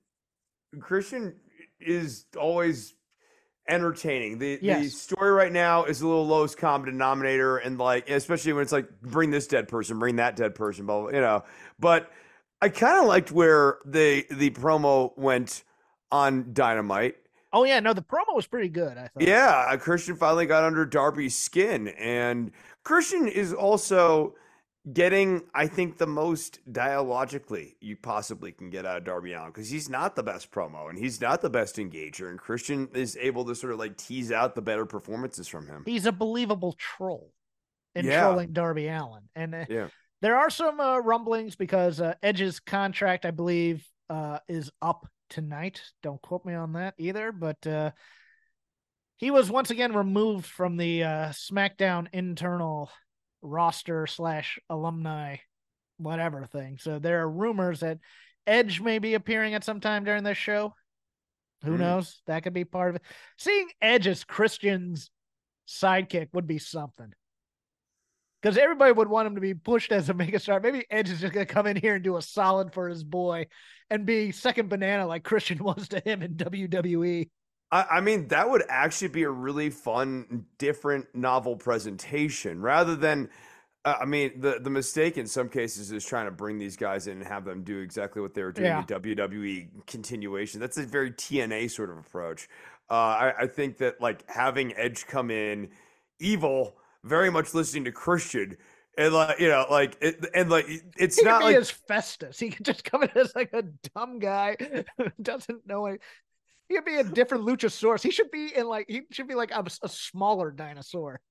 is always entertaining. The story right now is a little lowest common denominator, and like, especially when it's like, bring this dead person, bring that dead person, blah, blah, you know. But I kind of liked where the promo went on Dynamite. Oh, yeah. No, the promo was pretty good, I thought. Yeah, Christian finally got under Darby's skin. And Christian is also getting, I think, the most dialogically you possibly can get out of Darby Allin, because he's not the best promo and he's not the best engager. And Christian is able to sort of like tease out the better performances from him. He's a believable troll in trolling Darby Allin. And there are some rumblings because Edge's contract, I believe, is up tonight. Don't quote me on that either, but he was once again removed from the SmackDown internal roster / alumni whatever thing. So there are rumors that Edge may be appearing at some time during this show. Who knows? That could be part of it. Seeing Edge as Christian's sidekick would be something, because everybody would want him to be pushed as a megastar. Maybe Edge is just going to come in here and do a solid for his boy and be second banana like Christian was to him in WWE. I mean, that would actually be a really fun, different, novel presentation rather than, I mean, the mistake in some cases is trying to bring these guys in and have them do exactly what they were doing in WWE continuation. That's a very TNA sort of approach. I think that like having Edge come in evil, very much listening to Christian, and like, you know, like it's he not like like as Festus. He could just come in as like a dumb guy who doesn't know it. He could be a different Luchasaurus. He should be like a smaller dinosaur.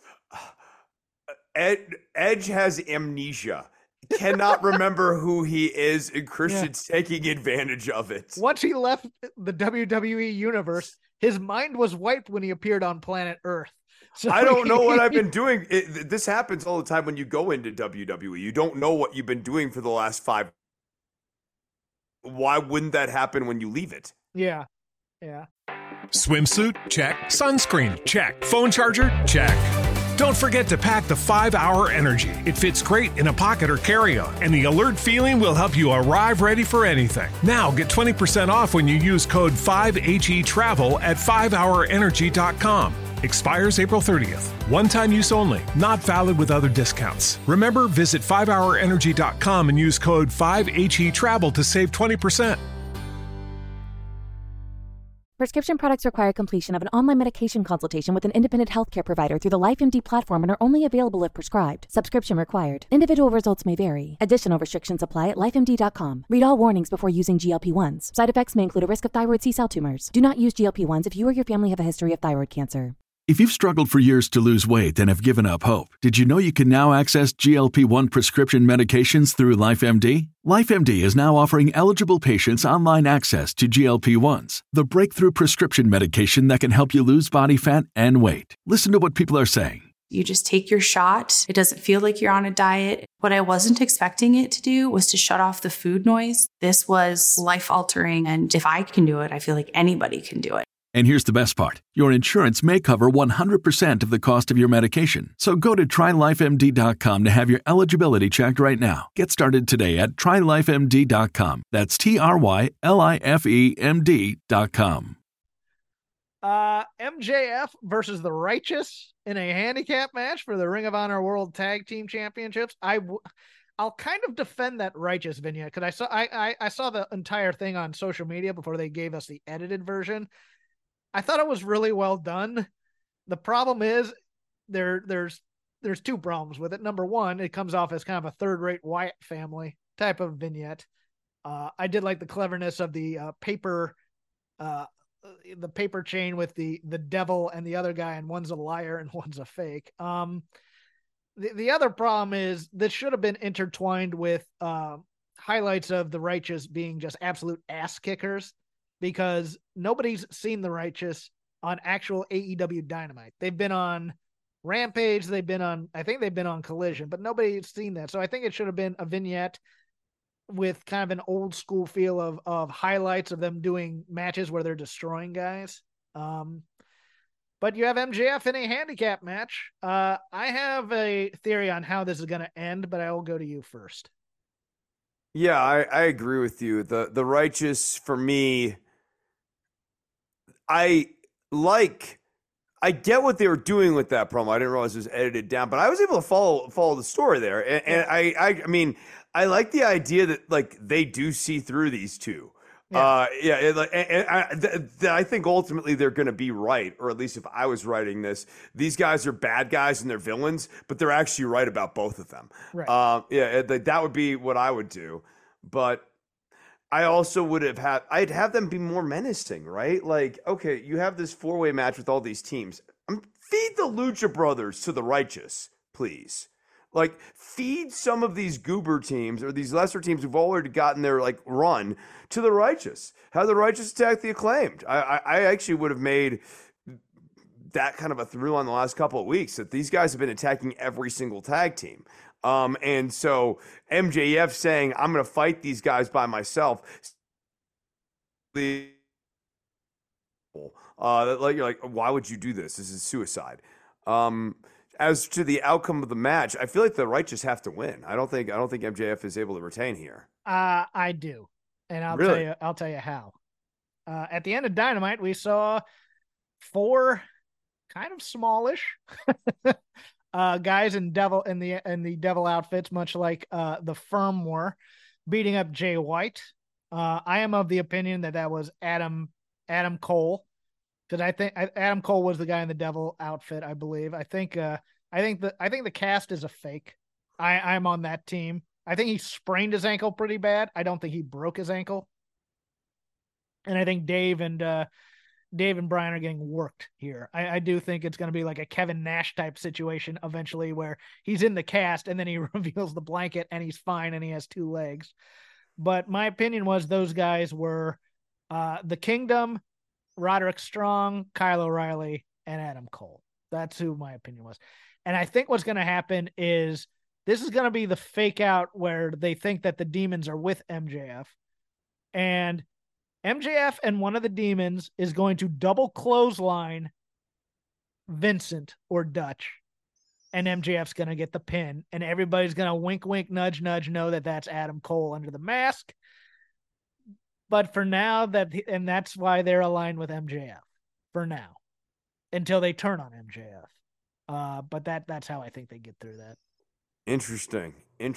Edge has amnesia, cannot remember who he is, and Christian's taking advantage of it. Once he left the WWE universe, his mind was wiped when he appeared on planet Earth. So I don't know what I've been doing. This happens all the time when you go into WWE. You don't know what you've been doing for the last 5. Why wouldn't that happen when you leave it? Yeah. Swimsuit? Check. Sunscreen? Check. Phone charger? Check. Don't forget to pack the 5-Hour Energy. It fits great in a pocket or carry-on, and the alert feeling will help you arrive ready for anything. Now get 20% off when you use code 5HETRAVEL at 5hourenergy.com. Expires April 30th. One-time use only. Not valid with other discounts. Remember, visit 5hourenergy.com and use code 5HETRAVEL to save 20%. Prescription products require completion of an online medication consultation with an independent healthcare provider through the LifeMD platform and are only available if prescribed. Subscription required. Individual results may vary. Additional restrictions apply at lifemd.com. Read all warnings before using GLP-1s. Side effects may include a risk of thyroid C-cell tumors. Do not use GLP-1s if you or your family have a history of thyroid cancer. If you've struggled for years to lose weight and have given up hope, did you know you can now access GLP-1 prescription medications through LifeMD? LifeMD is now offering eligible patients online access to GLP-1s, the breakthrough prescription medication that can help you lose body fat and weight. Listen to what people are saying. You just take your shot. It doesn't feel like you're on a diet. What I wasn't expecting it to do was to shut off the food noise. This was life-altering, and if I can do it, I feel like anybody can do it. And here's the best part. Your insurance may cover 100% of the cost of your medication. So go to TryLifeMD.com to have your eligibility checked right now. Get started today at TryLifeMD.com. That's TryLifeMD.com. MJF versus The Righteous in a handicap match for the Ring of Honor World Tag Team Championships. I I'll kind of defend that Righteous vignette because I saw the entire thing on social media before they gave us the edited version. I thought it was really well done. The problem is there's two problems with it. Number one, it comes off as kind of a third-rate Wyatt family type of vignette. I did like the cleverness of the paper chain with the devil and the other guy, and one's a liar and one's a fake. The other problem is this should have been intertwined with highlights of the Righteous being just absolute ass kickers, because nobody's seen the Righteous on actual AEW Dynamite. They've been on Rampage, I think they've been on Collision, but nobody's seen that. So I think it should have been a vignette with kind of an old school feel of highlights of them doing matches where they're destroying guys. But you have MJF in a handicap match. I have a theory on how this is going to end, but I will go to you first. Yeah, I agree with you. The Righteous, for me, I get what they were doing with that promo. I didn't realize it was edited down, but I was able to follow the story there. And I mean, I like the idea that like they do see through these two. I think ultimately they're going to be right, or at least if I was writing this, these guys are bad guys and they're villains, but they're actually right about both of them. Right. That would be what I would do. But I also I'd have them be more menacing, right? Like, okay, you have this 4-way match with all these teams. Feed the Lucha Brothers to the Righteous, please. Like, feed some of these goober teams or these lesser teams who've already gotten their like run to the Righteous. Have the Righteous attack the Acclaimed. I actually would have made that kind of a through on the last couple of weeks, that these guys have been attacking every single tag team. And so MJF saying, I'm going to fight these guys by myself. You're like, why would you do this? This is suicide. As to the outcome of the match, I feel like the Righteous have to win. I don't think MJF is able to retain here. I do. And I'll tell you how. At the end of Dynamite, we saw 4 kind of smallish guys in the devil outfits, much like the Firm were, beating up Jay White. I am of the opinion that was Adam Cole, because I think Adam Cole was the guy in the devil outfit. I believe. I think the cast is a fake. I'm on that team. I think he sprained his ankle pretty bad. I don't think he broke his ankle. And I think Dave and Brian are getting worked here. I do think it's going to be like a Kevin Nash type situation eventually, where he's in the cast and then he reveals the blanket and he's fine and he has 2 legs. But my opinion was those guys were the Kingdom, Roderick Strong, Kyle O'Reilly, and Adam Cole. That's who my opinion was. And I think what's going to happen is this is going to be the fake out where they think that the demons are with MJF, and MJF and one of the demons is going to double clothesline Vincent or Dutch, and MJF's going to get the pin, and everybody's going to wink, wink, nudge, nudge, know that that's Adam Cole under the mask. But for now, that's why they're aligned with MJF for now, until they turn on MJF. But that's how I think they get through that. Interesting.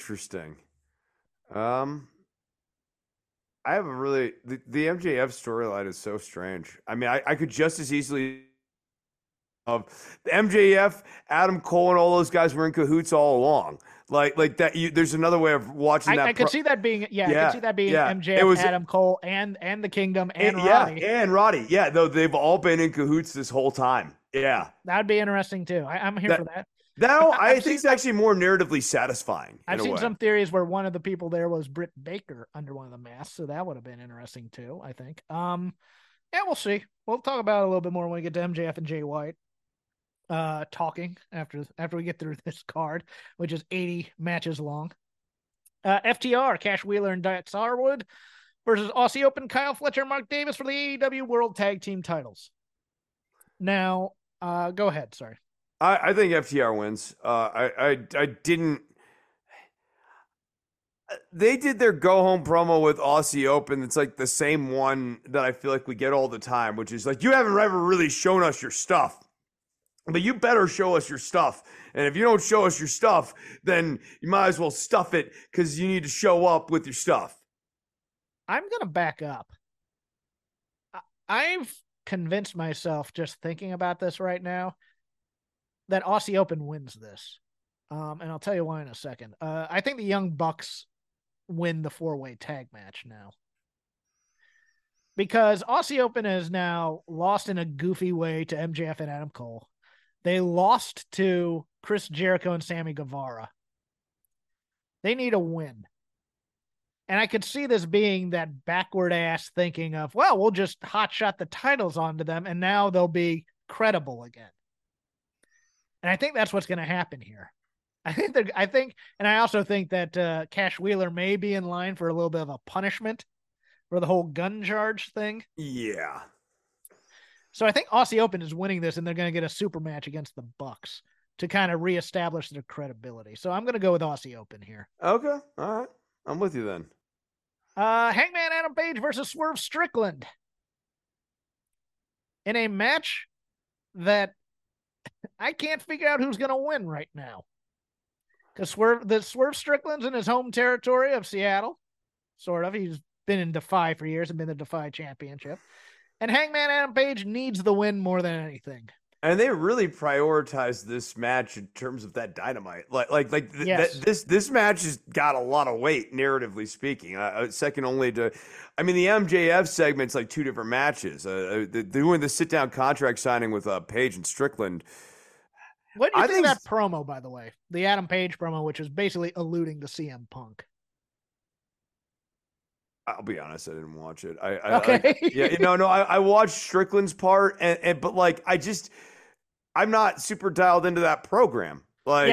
I have the MJF storyline is so strange. I mean, I could just as easily of the MJF, Adam Cole, and all those guys were in cahoots all along. Like that. There's another way of watching that. I could see that being, I could see that being MJF, Adam Cole, and the Kingdom, and Roddy. Yeah, and Roddy. Yeah, though they've all been in cahoots this whole time. Yeah, that'd be interesting too. I'm here for that. I think it's actually more narratively satisfying. I've seen some theories where one of the people there was Britt Baker under one of the masks, so that would have been interesting too, I think. Yeah, we'll see. We'll talk about it a little bit more when we get to MJF and Jay White. Talking after we get through this card, which is 80 matches long. FTR, Cash Wheeler and Dax Harwood versus Aussie Open, Kyle Fletcher and Mark Davis for the AEW World Tag Team titles. Now, go ahead. Sorry. I think FTR wins. I didn't. They did their go home promo with Aussie Open. It's like the same one that I feel like we get all the time, which is like, you haven't ever really shown us your stuff. But you better show us your stuff. And if you don't show us your stuff, then you might as well stuff it because you need to show up with your stuff. I'm going to back up. I've convinced myself just thinking about this right now that Aussie Open wins this. And I'll tell you why in a second. I think the Young Bucks win the 4-way tag match now. Because Aussie Open has now lost in a goofy way to MJF and Adam Cole. They lost to Chris Jericho and Sammy Guevara. They need a win. And I could see this being that backward ass thinking of, well, we'll just hotshot the titles onto them and now they'll be credible again. And I think that's what's going to happen here. And I also think that Cash Wheeler may be in line for a little bit of a punishment for the whole gun charge thing. Yeah. So I think Aussie Open is winning this, and they're going to get a super match against the Bucks to kind of reestablish their credibility. So I'm going to go with Aussie Open here. Okay. All right. I'm with you then. Hangman Adam Page versus Swerve Strickland. In a match that I can't figure out who's going to win right now. Because Swerve Strickland's in his home territory of Seattle. Sort of. He's been in Defy for years and been the Defy championship. And Hangman Adam Page needs the win more than anything. And they really prioritized this match in terms of that Dynamite. Yes. This match has got a lot of weight, narratively speaking. Second only to, I mean, the MJF segment's like two different matches. Doing the sit-down contract signing with Page and Strickland. What do you think of that promo, by the way? The Adam Page promo, which is basically alluding to CM Punk. I'll be honest, I didn't watch it. Okay. I watched Strickland's part, but like, I'm not super dialed into that program. Like,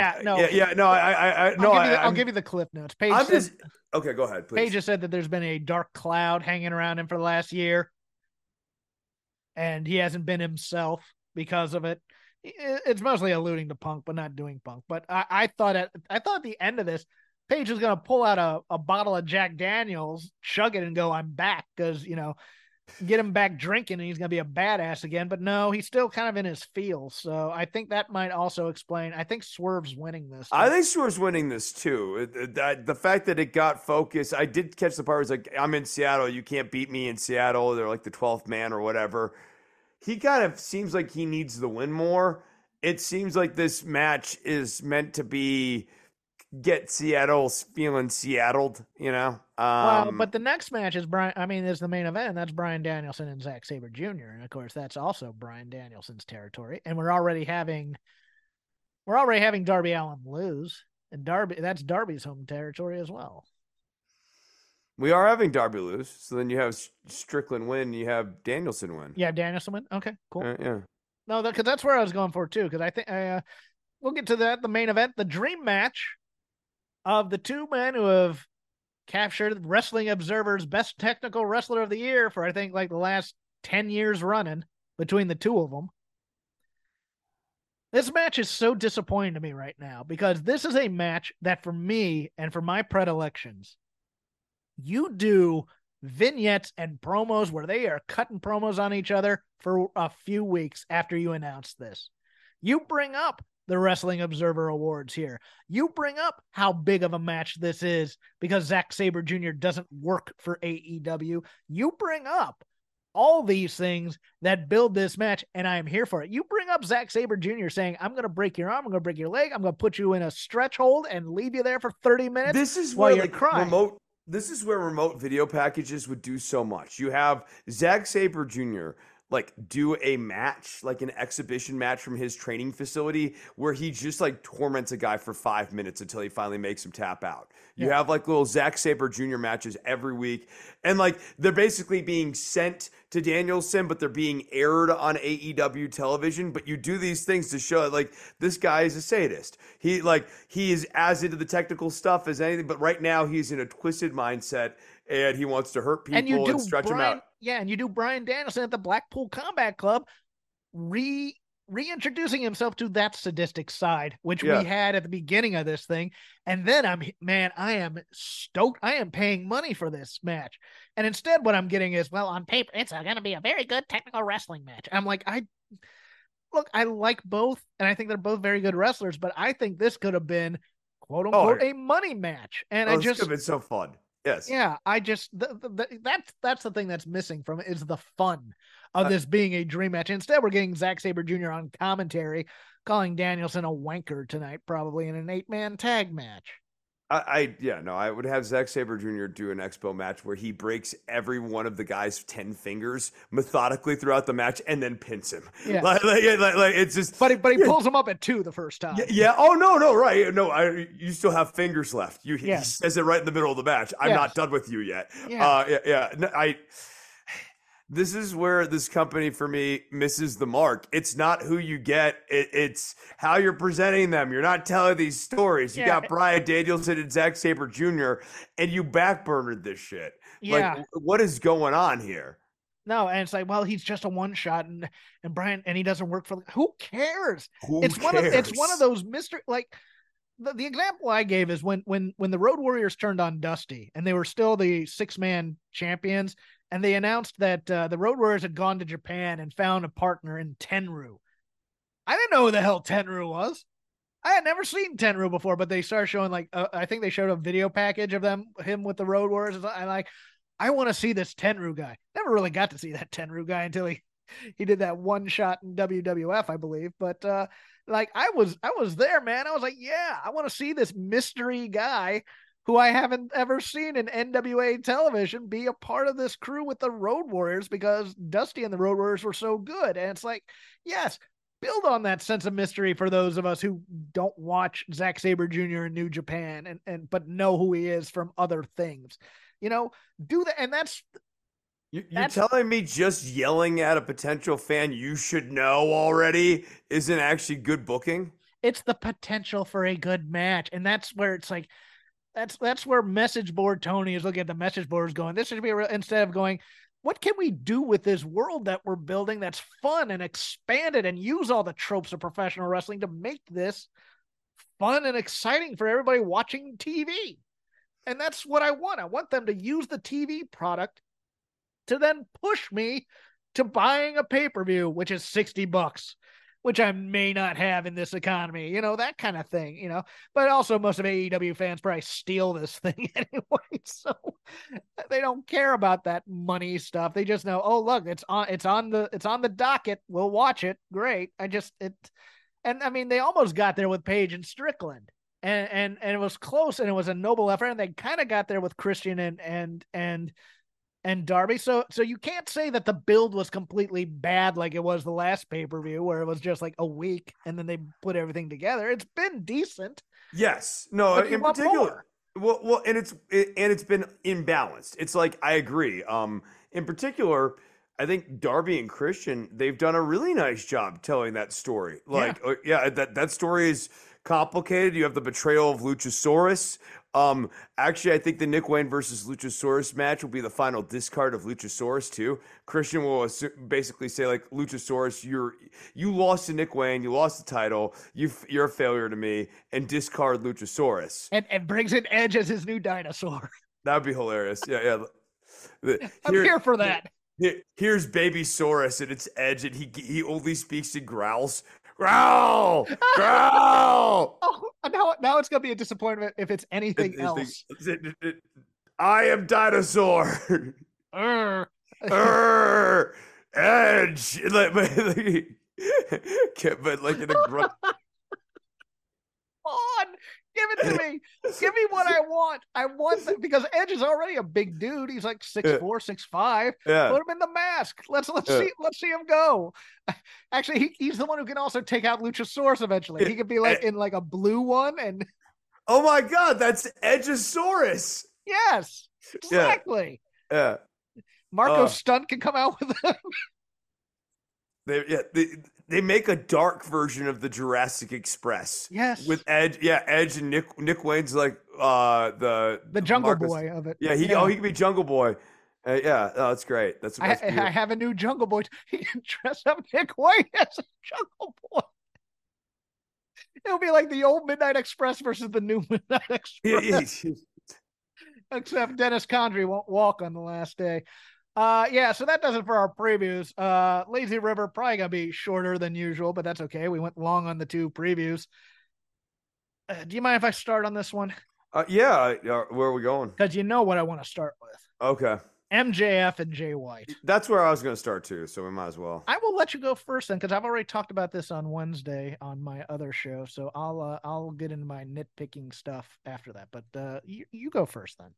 I'll give you the clip notes. Okay, go ahead, please. Page has said that there's been a dark cloud hanging around him for the last year, and he hasn't been himself because of it. It's mostly alluding to Punk, but not doing Punk. But I thought at the end of this, Page was going to pull out a bottle of Jack Daniels, chug it, and go, I'm back, because, get him back drinking, and he's going to be a badass again. But no, he's still kind of in his feels. So I think that might also explain. I think Swerve's winning this. I think Swerve's winning this, too. The fact that it got focused, I did catch the part where it's like, I'm in Seattle. You can't beat me in Seattle. They're like the 12th man or whatever. He kind of seems like he needs the win more. It seems like this match is meant to be get Seattle feeling Seattled, but the next match is is the main event. That's Bryan Danielson and Zack Sabre Jr. And of course, that's also Bryan Danielson's territory. And we're already having Darby Allin lose, and that's Darby's home territory as well. We are having Darby lose, so then you have Strickland win, you have Danielson win. Yeah, Danielson win. Okay, cool. Yeah. No, because that's where I was going for too. Because I think we'll get to that. The main event, the dream match of the two men who have captured Wrestling Observer's Best Technical Wrestler of the Year for, I think, like the last 10 years running between the two of them. This match is so disappointing to me right now because this is a match that for me and for my predilections, you do vignettes and promos where they are cutting promos on each other for a few weeks after you announce this. You bring up the Wrestling Observer Awards here. You bring up how big of a match this is because Zack Sabre Jr. doesn't work for AEW. You bring up all these things that build this match, and I am here for it. You bring up Zack Sabre Jr. saying, I'm going to break your arm, I'm going to break your leg, I'm going to put you in a stretch hold and leave you there for 30 minutes. This is while where you're crying. This is where remote video packages would do so much. You have Zack Sabre Jr. do a match, like an exhibition match from his training facility where he just torments a guy for 5 minutes until he finally makes him tap out. You have little Zack Sabre Jr. matches every week. And they're basically being sent to Danielson, but they're being aired on AEW television. But you do these things to show this guy is a sadist. He is as into the technical stuff as anything, but right now he's in a twisted mindset and he wants to hurt people and stretch them out. Yeah, and you do Bryan Danielson at the Blackpool Combat Club reintroducing himself to that sadistic side, which we had at the beginning of this thing. And then I am stoked. I am paying money for this match. And instead what I'm getting is, well, on paper, it's going to be a very good technical wrestling match. I'm like, look, I like both, and I think they're both very good wrestlers, but I think this could have been, quote unquote, a money match. And this could have been so fun. Yes. Yeah, I just that's the thing that's missing from it is the fun of this being a dream match. Instead, we're getting Zack Sabre Jr. on commentary, calling Danielson a wanker tonight, probably in an 8-man tag match. I would have Zack Sabre Jr. do an Expo match where he breaks every one of the guy's 10 fingers methodically throughout the match and then pins him. Yeah. Like it's just. But he pulls him up at 2 the first time. Yeah. Oh no, right. No, you still have fingers left. He says it right in the middle of the match. I'm not done with you yet. Yeah. No, this is where this company for me misses the mark. It's not who you get. It's how you're presenting them. You're not telling these stories. You got Bryan Danielson and Zack Sabre Jr. and you backburnered this shit. Yeah. Like, what is going on here? No, and it's like, well, he's just a one shot, and Bryan, and he doesn't work for. Who cares? It's one of those mystery. Like the example I gave is when the Road Warriors turned on Dusty, and they were still the 6-man champions. And they announced that the Road Warriors had gone to Japan and found a partner in Tenryu. I didn't know who the hell Tenryu was. I had never seen Tenryu before, but they started showing I think they showed a video package of him with the Road Warriors. And I want to see this Tenryu guy. Never really got to see that Tenryu guy until he did that one shot in WWF, I believe. But I was there, man. I was like, yeah, I want to see this mystery guy who I haven't ever seen in NWA television be a part of this crew with the Road Warriors because Dusty and the Road Warriors were so good. And it's like, yes, build on that sense of mystery for those of us who don't watch Zack Sabre Jr. in New Japan but know who he is from other things. Do that. And that's you're telling me just yelling at a potential fan you should know already isn't actually good booking? It's the potential for a good match. And that's where it's like, that's where message board Tony is looking at the message boards going, this should be instead of going, what can we do with this world that we're building that's fun and expanded and use all the tropes of professional wrestling to make this fun and exciting for everybody watching TV? And that's what I want. I want them to use the TV product to then push me to buying a pay-per-view, which is $60. Which I may not have in this economy, that kind of thing, but also most of AEW fans probably steal this thing anyway. So they don't care about that money stuff. They just know, oh, look, it's on the docket. We'll watch it. Great. And I mean, they almost got there with Paige and Strickland and it was close and it was a noble effort. And they kind of got there with Christian and Darby. So you can't say that the build was completely bad like it was the last pay-per-view where it was just like a week and then they put everything together. It's been decent. Yes. No, in particular. Well, and it's been imbalanced. It's like, I agree. In particular, I think Darby and Christian, they've done a really nice job telling that story. That story is complicated. You have the betrayal of Luchasaurus. Actually, I think the Nick Wayne versus Luchasaurus match will be the final discard of Luchasaurus too. Christian will basically say, like, Luchasaurus, you lost to Nick Wayne, you lost the title, you're a failure to me, and discard Luchasaurus. And brings in Edge as his new dinosaur. That'd be hilarious. Yeah. I'm here for that. Here's Babysaurus, and it's Edge, and he only speaks in growls. Growl! Growl! Oh, now it's gonna be a disappointment if it's anything else. I am dinosaur. Edge. But like in a grunt. On, give it to me. Give me what I want. I want that because Edge is already a big dude. He's like 6'4", 6'5". Yeah. Put him in the mask. Let's see him go. Actually, he's the one who can also take out Luchasaurus eventually. He could be like in like a blue one and. Oh my God, that's Edgeosaurus. Yes, exactly. Yeah. Marco Stunt can come out with them. They make a dark version of the Jurassic Express. Yes. With Edge. Yeah, Edge and Nick Wayne's like the Jungle Boy of it. Yeah, he can be Jungle Boy. That's great. That's I have a new Jungle Boy. He can dress up Nick Wayne as a Jungle Boy. It'll be like the old Midnight Express versus the new Midnight Express. Except Dennis Condrey won't walk on the last day. Yeah, so that does it for our previews. Lazy River probably gonna be shorter than usual, but that's okay. We went long on the 2 previews. Do you mind if I start on this one? Yeah. Where are we going? Because you know what I want to start with. Okay. MJF and Jay White. That's where I was going to start too, so we might as well. I will let you go first then, because I've already talked about this on Wednesday on my other show. So I'll get into my nitpicking stuff after that. But you go first then.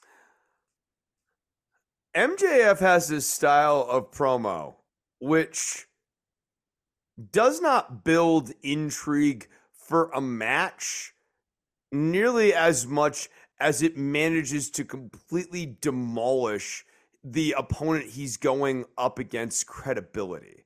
MJF has this style of promo which does not build intrigue for a match nearly as much as it manages to completely demolish the opponent he's going up against credibility.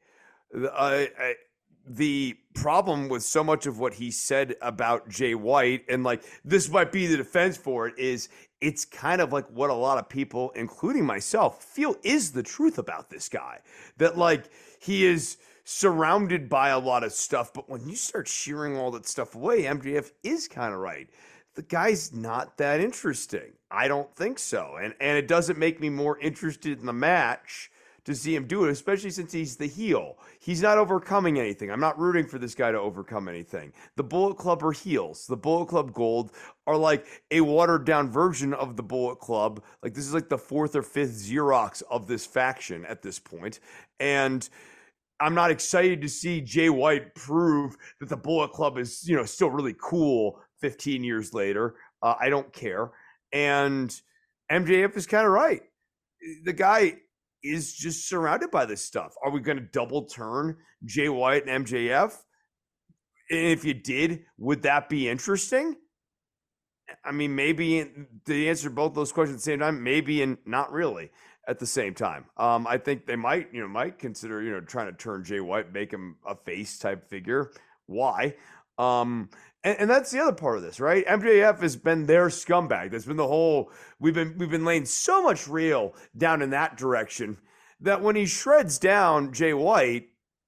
The problem with so much of what he said about Jay White, and like this might be the defense for it, is it's kind of like what a lot of people, including myself, feel is the truth about this guy. That like he is surrounded by a lot of stuff, but when you start shearing all that stuff away, MJF is kind of right. The guy's not that interesting. I don't think so. And it doesn't make me more interested in the match to see him do it, especially since he's the heel. He's not overcoming anything. I'm not rooting for this guy to overcome anything. The Bullet Club are heels. The Bullet Club Gold are like a watered down version of the Bullet Club. Like this is like the 4th or 5th Xerox of this faction at this point. And I'm not excited to see Jay White prove that the Bullet Club is, still really cool 15 years later. I don't care. And MJF is kind of right. The guy is just surrounded by this stuff. Are we going to double turn Jay White and MJF? And if you did, would that be interesting? I mean, maybe the answer to both those questions at the same time, maybe and not really at the same time. I think they might consider, trying to turn Jay White, make him a face type figure. Why? And that's the other part of this, right? MJF has been their scumbag. That's been the whole. We've been laying so much rail down in that direction that when he shreds down Jay White,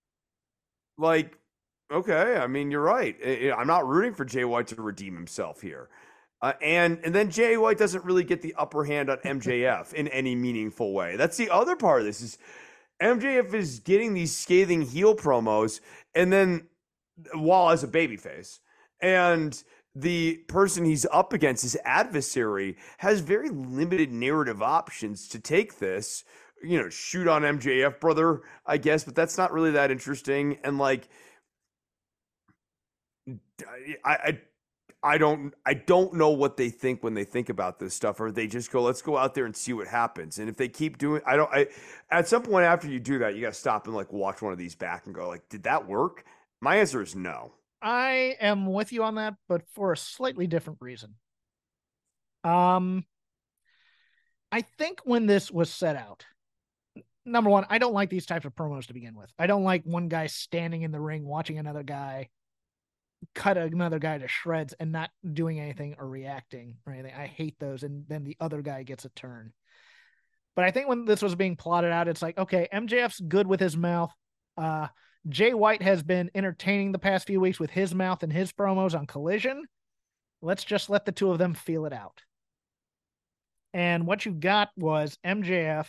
like, okay, I mean, you're right. I'm not rooting for Jay White to redeem himself here, and then Jay White doesn't really get the upper hand on MJF in any meaningful way. That's the other part of this is MJF is getting these scathing heel promos, and then while as a babyface. And the person he's up against, his adversary, has very limited narrative options to take this. Shoot on MJF, brother, I guess, but that's not really that interesting. And like, I don't know what they think when they think about this stuff, or they just go, let's go out there and see what happens. And if they keep doing, at some point after you do that, you got to stop and like watch one of these back and go like, did that work? My answer is no. I am with you on that, but for a slightly different reason. I think when this was set out, number one, I don't like these types of promos to begin with. I don't like one guy standing in the ring watching another guy cut another guy to shreds and not doing anything or reacting or anything. I hate those, and then the other guy gets a turn. But I think when this was being plotted out, it's like, okay, MJF's good with his mouth. Jay White has been entertaining the past few weeks with his mouth and his promos on Collision. Let's just let the two of them feel it out. And what you got was MJF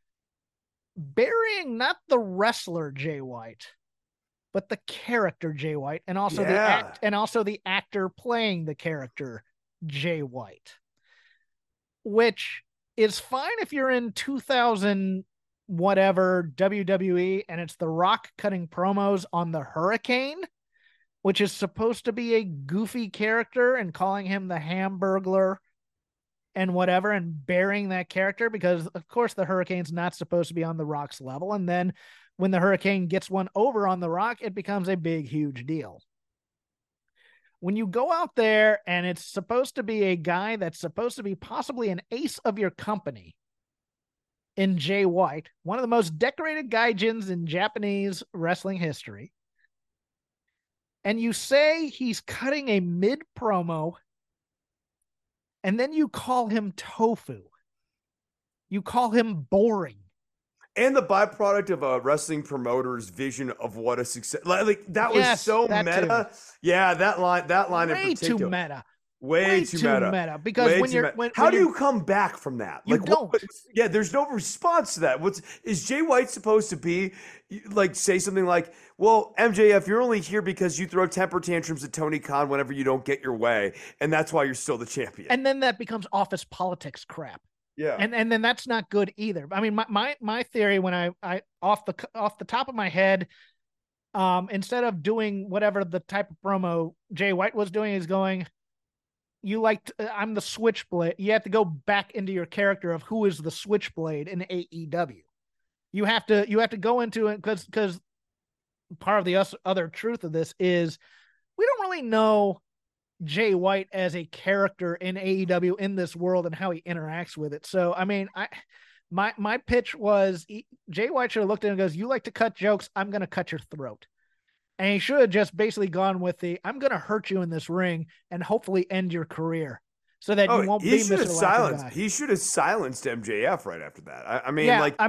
burying not the wrestler Jay White, but the character Jay White, and also the actor playing the character Jay White, which is fine if you're in 2000 whatever WWE and it's The Rock cutting promos on the Hurricane, which is supposed to be a goofy character, and calling him the Hamburglar and whatever, and burying that character because of course the Hurricane's not supposed to be on The Rock's level. And then when the Hurricane gets one over on The Rock, it becomes a big, huge deal. When you go out there and it's supposed to be a guy that's supposed to be possibly an ace of your company in Jay White, one of the most decorated gaijins in Japanese wrestling history, and you say he's cutting a mid-promo, and then you call him tofu. You call him boring. And the byproduct of a wrestling promoter's vision of what a success, like that was so meta. Too. Yeah, that line way in particular. Too meta. Way too meta. Because how do you come back from that? You don't. There's no response to that. Is Jay White supposed to be like, say something like, well, MJF, you're only here because you throw temper tantrums at Tony Khan whenever you don't get your way, and that's why you're still the champion. And then that becomes office politics crap. Yeah. And then that's not good either. I mean, my theory, when I off the top of my head, instead of doing whatever the type of promo Jay White was doing, is going, I'm the Switchblade. You have to go back into your character of who is the Switchblade in AEW. You have to go into it because part of the other truth of this is we don't really know Jay White as a character in AEW in this world and how he interacts with it. So, I mean, my pitch was Jay White should have looked at it and goes, you like to cut jokes, I'm going to cut your throat. And he should have just basically gone with I'm going to hurt you in this ring and hopefully end your career so that you won't be Mr. Laughing Guy. He should have silenced MJF right after that. I mean,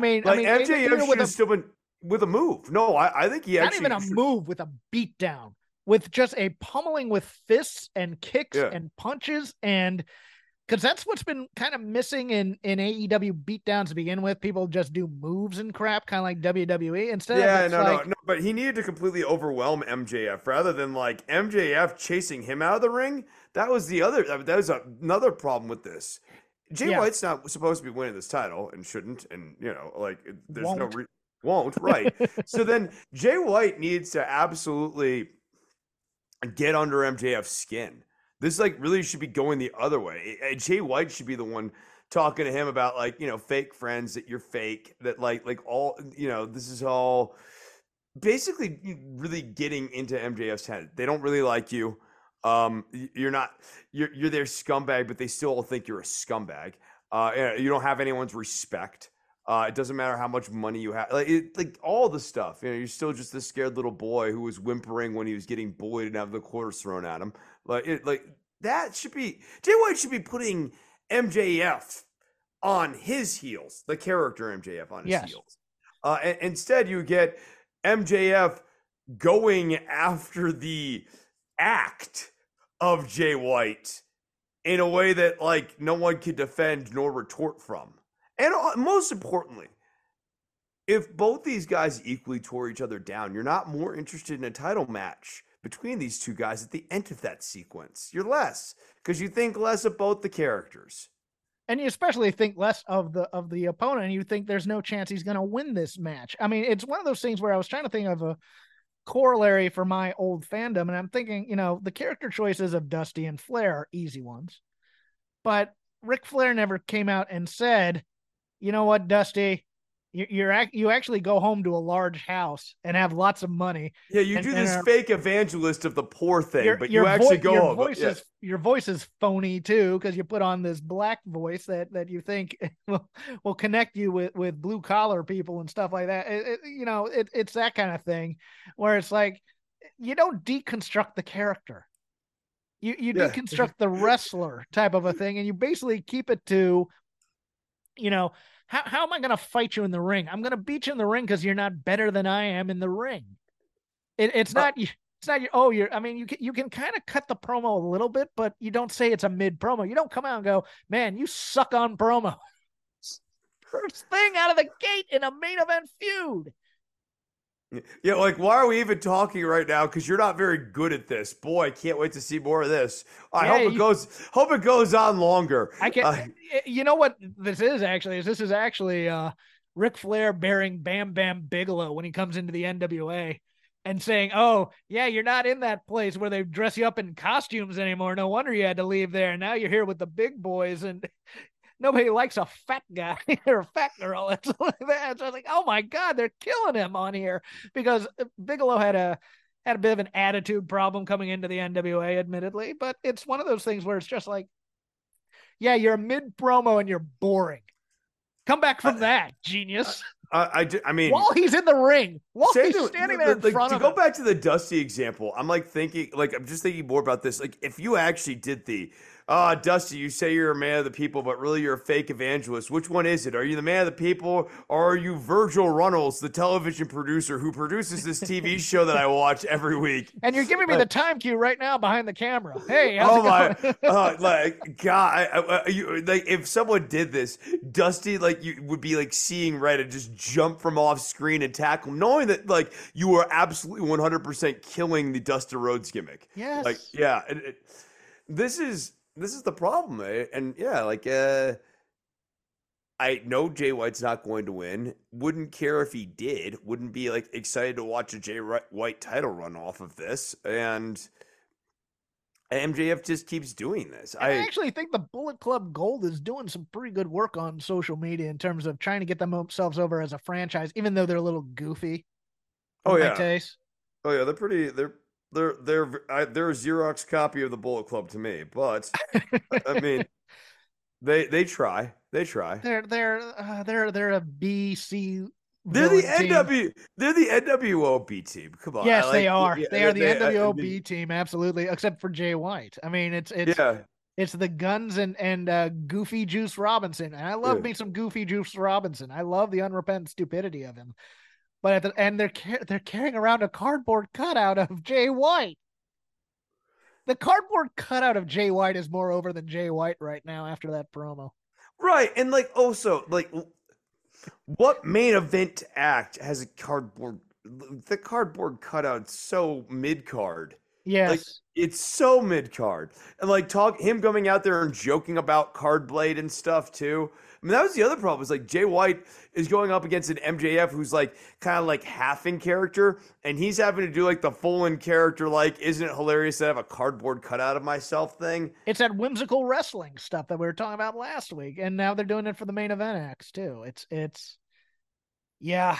MJF should have still been with a move. No, I think he actually... Not even a move, with a beatdown. With just a pummeling with fists and kicks and punches, and because that's what's been kind of missing in AEW beatdowns to begin with. People just do moves and crap, kind of like WWE. Instead, no. But he needed to completely overwhelm MJF rather than like MJF chasing him out of the ring. That was another problem with this. Jay White's not supposed to be winning this title and shouldn't, and there's won't right. So then Jay White needs to absolutely get under MJF's skin. This really should be going the other way. Jay White should be the one talking to him about fake friends, that you're fake, that all, this is all basically really getting into MJF's head. They don't really like you. You're their scumbag, but they still all think you're a scumbag. You don't have anyone's respect. It doesn't matter how much money you have, all the stuff. You're still just this scared little boy who was whimpering when he was getting bullied and having the quarters thrown at him. That should be Jay White should be putting MJF on his heels, the character MJF on his heels. And instead, you get MJF going after the act of Jay White in a way that no one could defend nor retort from. And most importantly, if both these guys equally tore each other down, you're not more interested in a title match between these two guys at the end of that sequence. You're less, because you think less of both the characters. And you especially think less of the opponent, and you think there's no chance he's going to win this match. I mean, it's one of those things where I was trying to think of a corollary for my old fandom, and I'm thinking, the character choices of Dusty and Flair are easy ones. But Ric Flair never came out and said, you know what, Dusty, you actually go home to a large house and have lots of money. Yeah, you do this fake evangelist of the poor thing, but you actually go home. Your voice is phony too, because you put on this black voice that you think will connect you with blue collar people and stuff like that. It's that kind of thing where it's like you don't deconstruct the character. You deconstruct the wrestler type of a thing, and you basically keep it to, how am I going to fight you in the ring? I'm going to beat you in the ring because you're not better than I am in the ring. It's not you can kind of cut the promo a little bit, but you don't say it's a mid promo. You don't come out and go, man, you suck on promo. First thing out of the gate in a main event feud. Yeah, why are we even talking right now? Because you're not very good at this. Boy, I can't wait to see more of this. I hope it goes on longer. I can't. You know what this is actually? This is actually Ric Flair bearing Bam Bam Bigelow when he comes into the NWA and saying, "Oh, yeah, you're not in that place where they dress you up in costumes anymore. No wonder you had to leave there. Now you're here with the big boys and." Nobody likes a fat guy or a fat girl. It's like that. So I was like, oh my God, they're killing him on here, because Bigelow had a bit of an attitude problem coming into the NWA, admittedly, but it's one of those things where it's just like, yeah, you're mid promo and you're boring. Come back from that, genius. I mean, while he's in the ring, while he's standing there in front of him. To go back to the Dusty example, I'm just thinking more about this. If you actually did the Dusty, you say you're a man of the people, but really you're a fake evangelist. Which one is it? Are you the man of the people, or are you Virgil Runnels, the television producer who produces this TV show that I watch every week? And you're giving me the time cue right now behind the camera. Hey, how's it going? Like, God, like if someone did this, Dusty, like you would be like seeing red and just jump from off screen and tackle, knowing that like you were absolutely 100% killing the Dusty Rhodes gimmick. Yes. Like, yeah, this is the problem, and yeah, like I know Jay White's not going to win. Wouldn't care if he did. Wouldn't be like excited to watch a Jay White title run off of this. And MJF just keeps doing this. I actually think the Bullet Club Gold is doing some pretty good work on social media in terms of trying to get themselves over as a franchise, even though they're a little goofy. Oh yeah, taste. Oh yeah, they're pretty. They're a Xerox copy of the Bullet Club to me, but I mean, they try. They try. They're a BC. They're the NW. They're the NWO B team. Come on. Yes, they are. They are the NWO B team, absolutely. Except for Jay White. I mean, it's the Guns and Goofy Juice Robinson, and I love me some Goofy Juice Robinson. I love the unrepentant stupidity of him. But they're carrying around a cardboard cutout of Jay White. The cardboard cutout of Jay White is more over than Jay White right now after that promo. Right, and like also like, what main event act has a cardboard? The cardboard cutout's so mid card. Yes, like, it's so mid card, and like him coming out there and joking about Card Blade and stuff too. I mean, that was the other problem. Is like Jay White is going up against an MJF who's like kind of like half in character, and he's having to do like the full in character. Like, isn't it hilarious that I have a cardboard cutout of myself thing? It's that whimsical wrestling stuff that we were talking about last week, and now they're doing it for the main event acts too. It's. Yeah,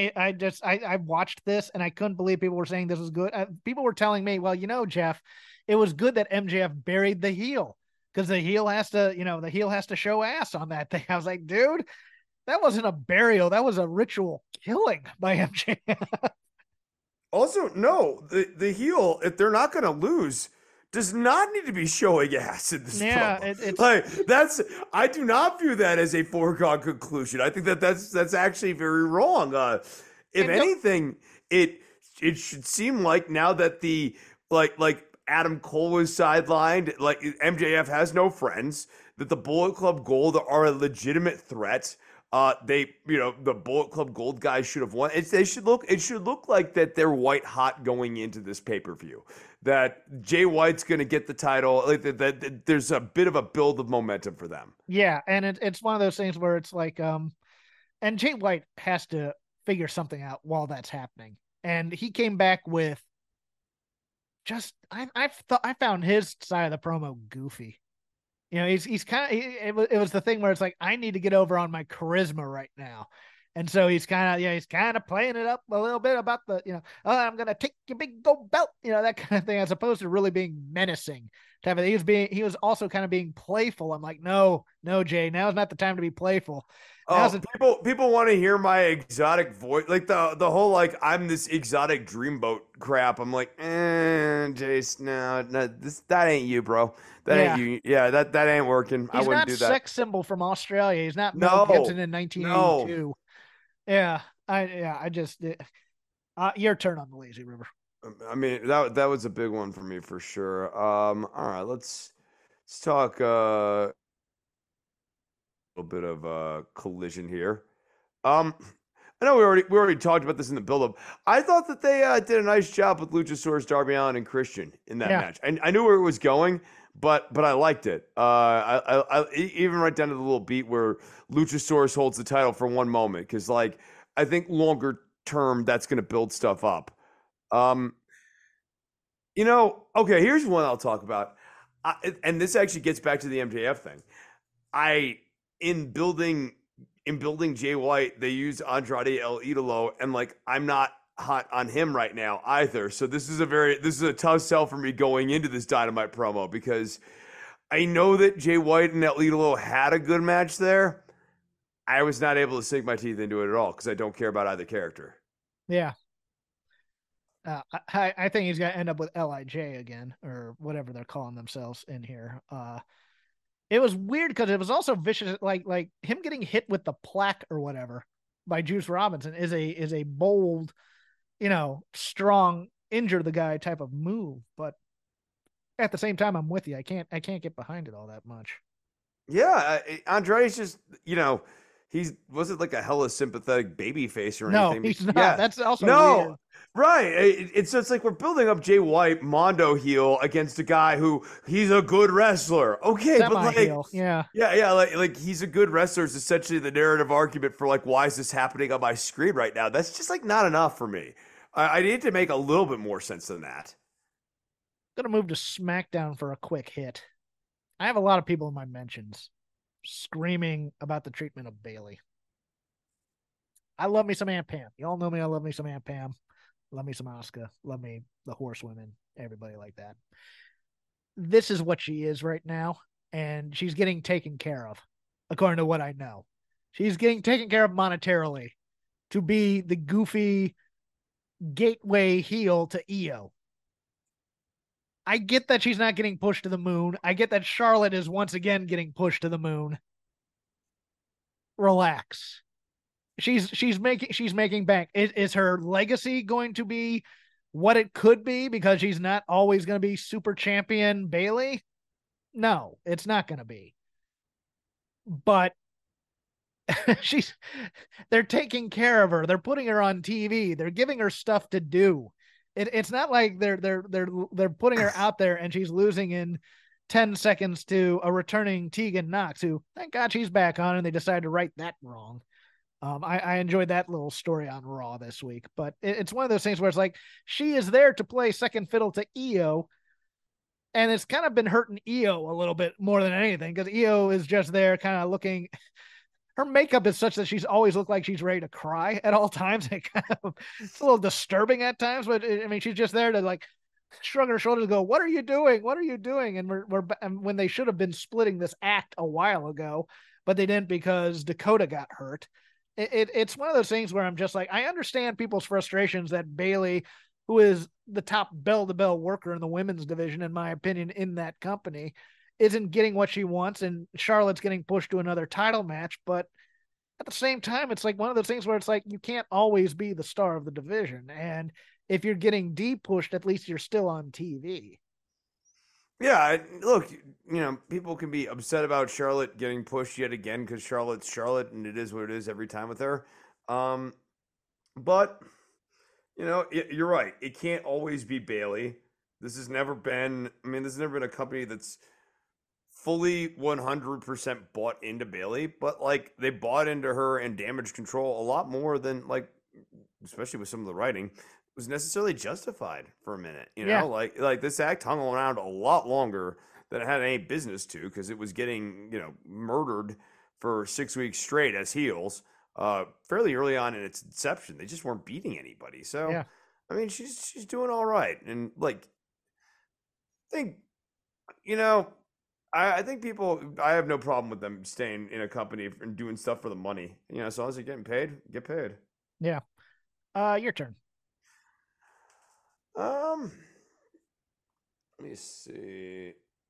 I watched this and I couldn't believe people were saying this was good. People were telling me, well, Jeff, it was good that MJF buried the heel because the heel has to show ass on that thing. I was like, dude, that wasn't a burial. That was a ritual killing by MJF. Also, no, the heel, if they're not going to lose, does not need to be showing ass in this promo. It's like I do not view that as a foregone conclusion. I think that's actually very wrong. If anything, it should seem like now that the like Adam Cole is sidelined, like MJF has no friends, that the Bullet Club Gold are a legitimate threat. The Bullet Club Gold guys should have won. It should look like that they're white hot going into this pay-per-view. That Jay White's going to get the title. Like that there's a bit of a build of momentum for them. Yeah, and it's one of those things where it's like, and Jay White has to figure something out while that's happening. And he came back with I found his side of the promo goofy. He's kind of, it was the thing where it's like, I need to get over on my charisma right now. And so he's kind of playing it up a little bit about the, I'm going to take your big gold belt, that kind of thing, as opposed to really being menacing. He was also kind of being playful. I'm like, no, Jay, now's not the time to be playful. People want to hear my exotic voice, like the whole like I'm this exotic dreamboat crap. I'm like, Jace, no, that ain't you, bro. That ain't you. Yeah, that ain't working. I wouldn't do that. He's not sex symbol from Australia. He's not Mel Gibson in 1982. No. Yeah, I just your turn on the Lazy River. I mean, that was a big one for me for sure. All right, let's talk a little bit of collision here. I know we already talked about this in the build-up. I thought that they did a nice job with Luchasaurus, Darby Allin, and Christian in that match. I knew where it was going, but I liked it. I even right down to the little beat where Luchasaurus holds the title for one moment, because like I think longer term that's going to build stuff up. Okay, here's one I'll talk about, and this actually gets back to the MJF thing. In building Jay White, they use Andrade El Idolo, and like I'm not hot on him right now either. So this is a tough sell for me going into this Dynamite promo, because I know that Jay White and El Idolo had a good match there. I was not able to sink my teeth into it at all because I don't care about either character. Yeah. I think he's going to end up with LIJ again, or whatever they're calling themselves in here. It was weird because it was also vicious, like him getting hit with the plaque or whatever by Juice Robinson is a bold, strong, injure the guy type of move. But at the same time, I'm with you. I can't get behind it all that much. Yeah, Andrade's just, he wasn't like a hella sympathetic baby face or anything. No, he's not. Yeah. That's also weird. Right. It's like we're building up Jay White, Mondo heel against a guy who he's a good wrestler. Okay, but like, yeah, like he's a good wrestler is essentially the narrative argument for like, why is this happening on my screen right now? That's just like not enough for me. I need to make a little bit more sense than that. Gonna move to SmackDown for a quick hit. I have a lot of people in my mentions screaming about the treatment of Bayley. I love me some Aunt Pam. You all know me. I love me some Aunt Pam. Love me some Asuka. Love me the horsewomen. Everybody like that. This is what she is right now, and she's getting taken care of, according to what I know. She's getting taken care of monetarily to be the goofy gateway heel to Io. I get that she's not getting pushed to the moon. I get that Charlotte is once again getting pushed to the moon. Relax. She's making bank. Is her legacy going to be what it could be because she's not always going to be super champion Bayley? No, it's not going to be. But they're taking care of her. They're putting her on TV. They're giving her stuff to do. It's not like they're putting her out there and she's losing in 10 seconds to a returning Tegan Nox, who thank God she's back on, and they decided to right that wrong. I enjoyed that little story on Raw this week, but it's one of those things where it's like she is there to play second fiddle to Io, and it's kind of been hurting Io a little bit more than anything because Io is just there kind of looking. Her makeup is such that she's always looked like she's ready to cry at all times. It's a little disturbing at times, but I mean, she's just there to like shrug her shoulders and go, "What are you doing? What are you doing?" And when they should have been splitting this act a while ago, but they didn't because Dakota got hurt. It's one of those things where I'm just like, I understand people's frustrations that Bayley, who is the top bell-to-bell worker in the women's division, in my opinion, in that company, isn't getting what she wants, and Charlotte's getting pushed to another title match. But at the same time, it's like one of those things where it's like you can't always be the star of the division, and if you're getting pushed, at least you're still on TV. Yeah, look, people can be upset about Charlotte getting pushed yet again because Charlotte's Charlotte, and it is what it is every time with her. But you're right. It can't always be Bayley. This has never been a company that's fully 100% bought into Bayley, but like they bought into her and Damage Control a lot more than like, especially with some of the writing, was necessarily justified for a minute. Like this act hung around a lot longer than it had any business to because it was getting murdered for 6 weeks straight as heels. Fairly early on in its inception, they just weren't beating anybody. So yeah. I mean, she's doing all right, and like I think I think people, I have no problem with them staying in a company and doing stuff for the money. As long as they're getting paid, get paid. Yeah. Your turn. Let me see.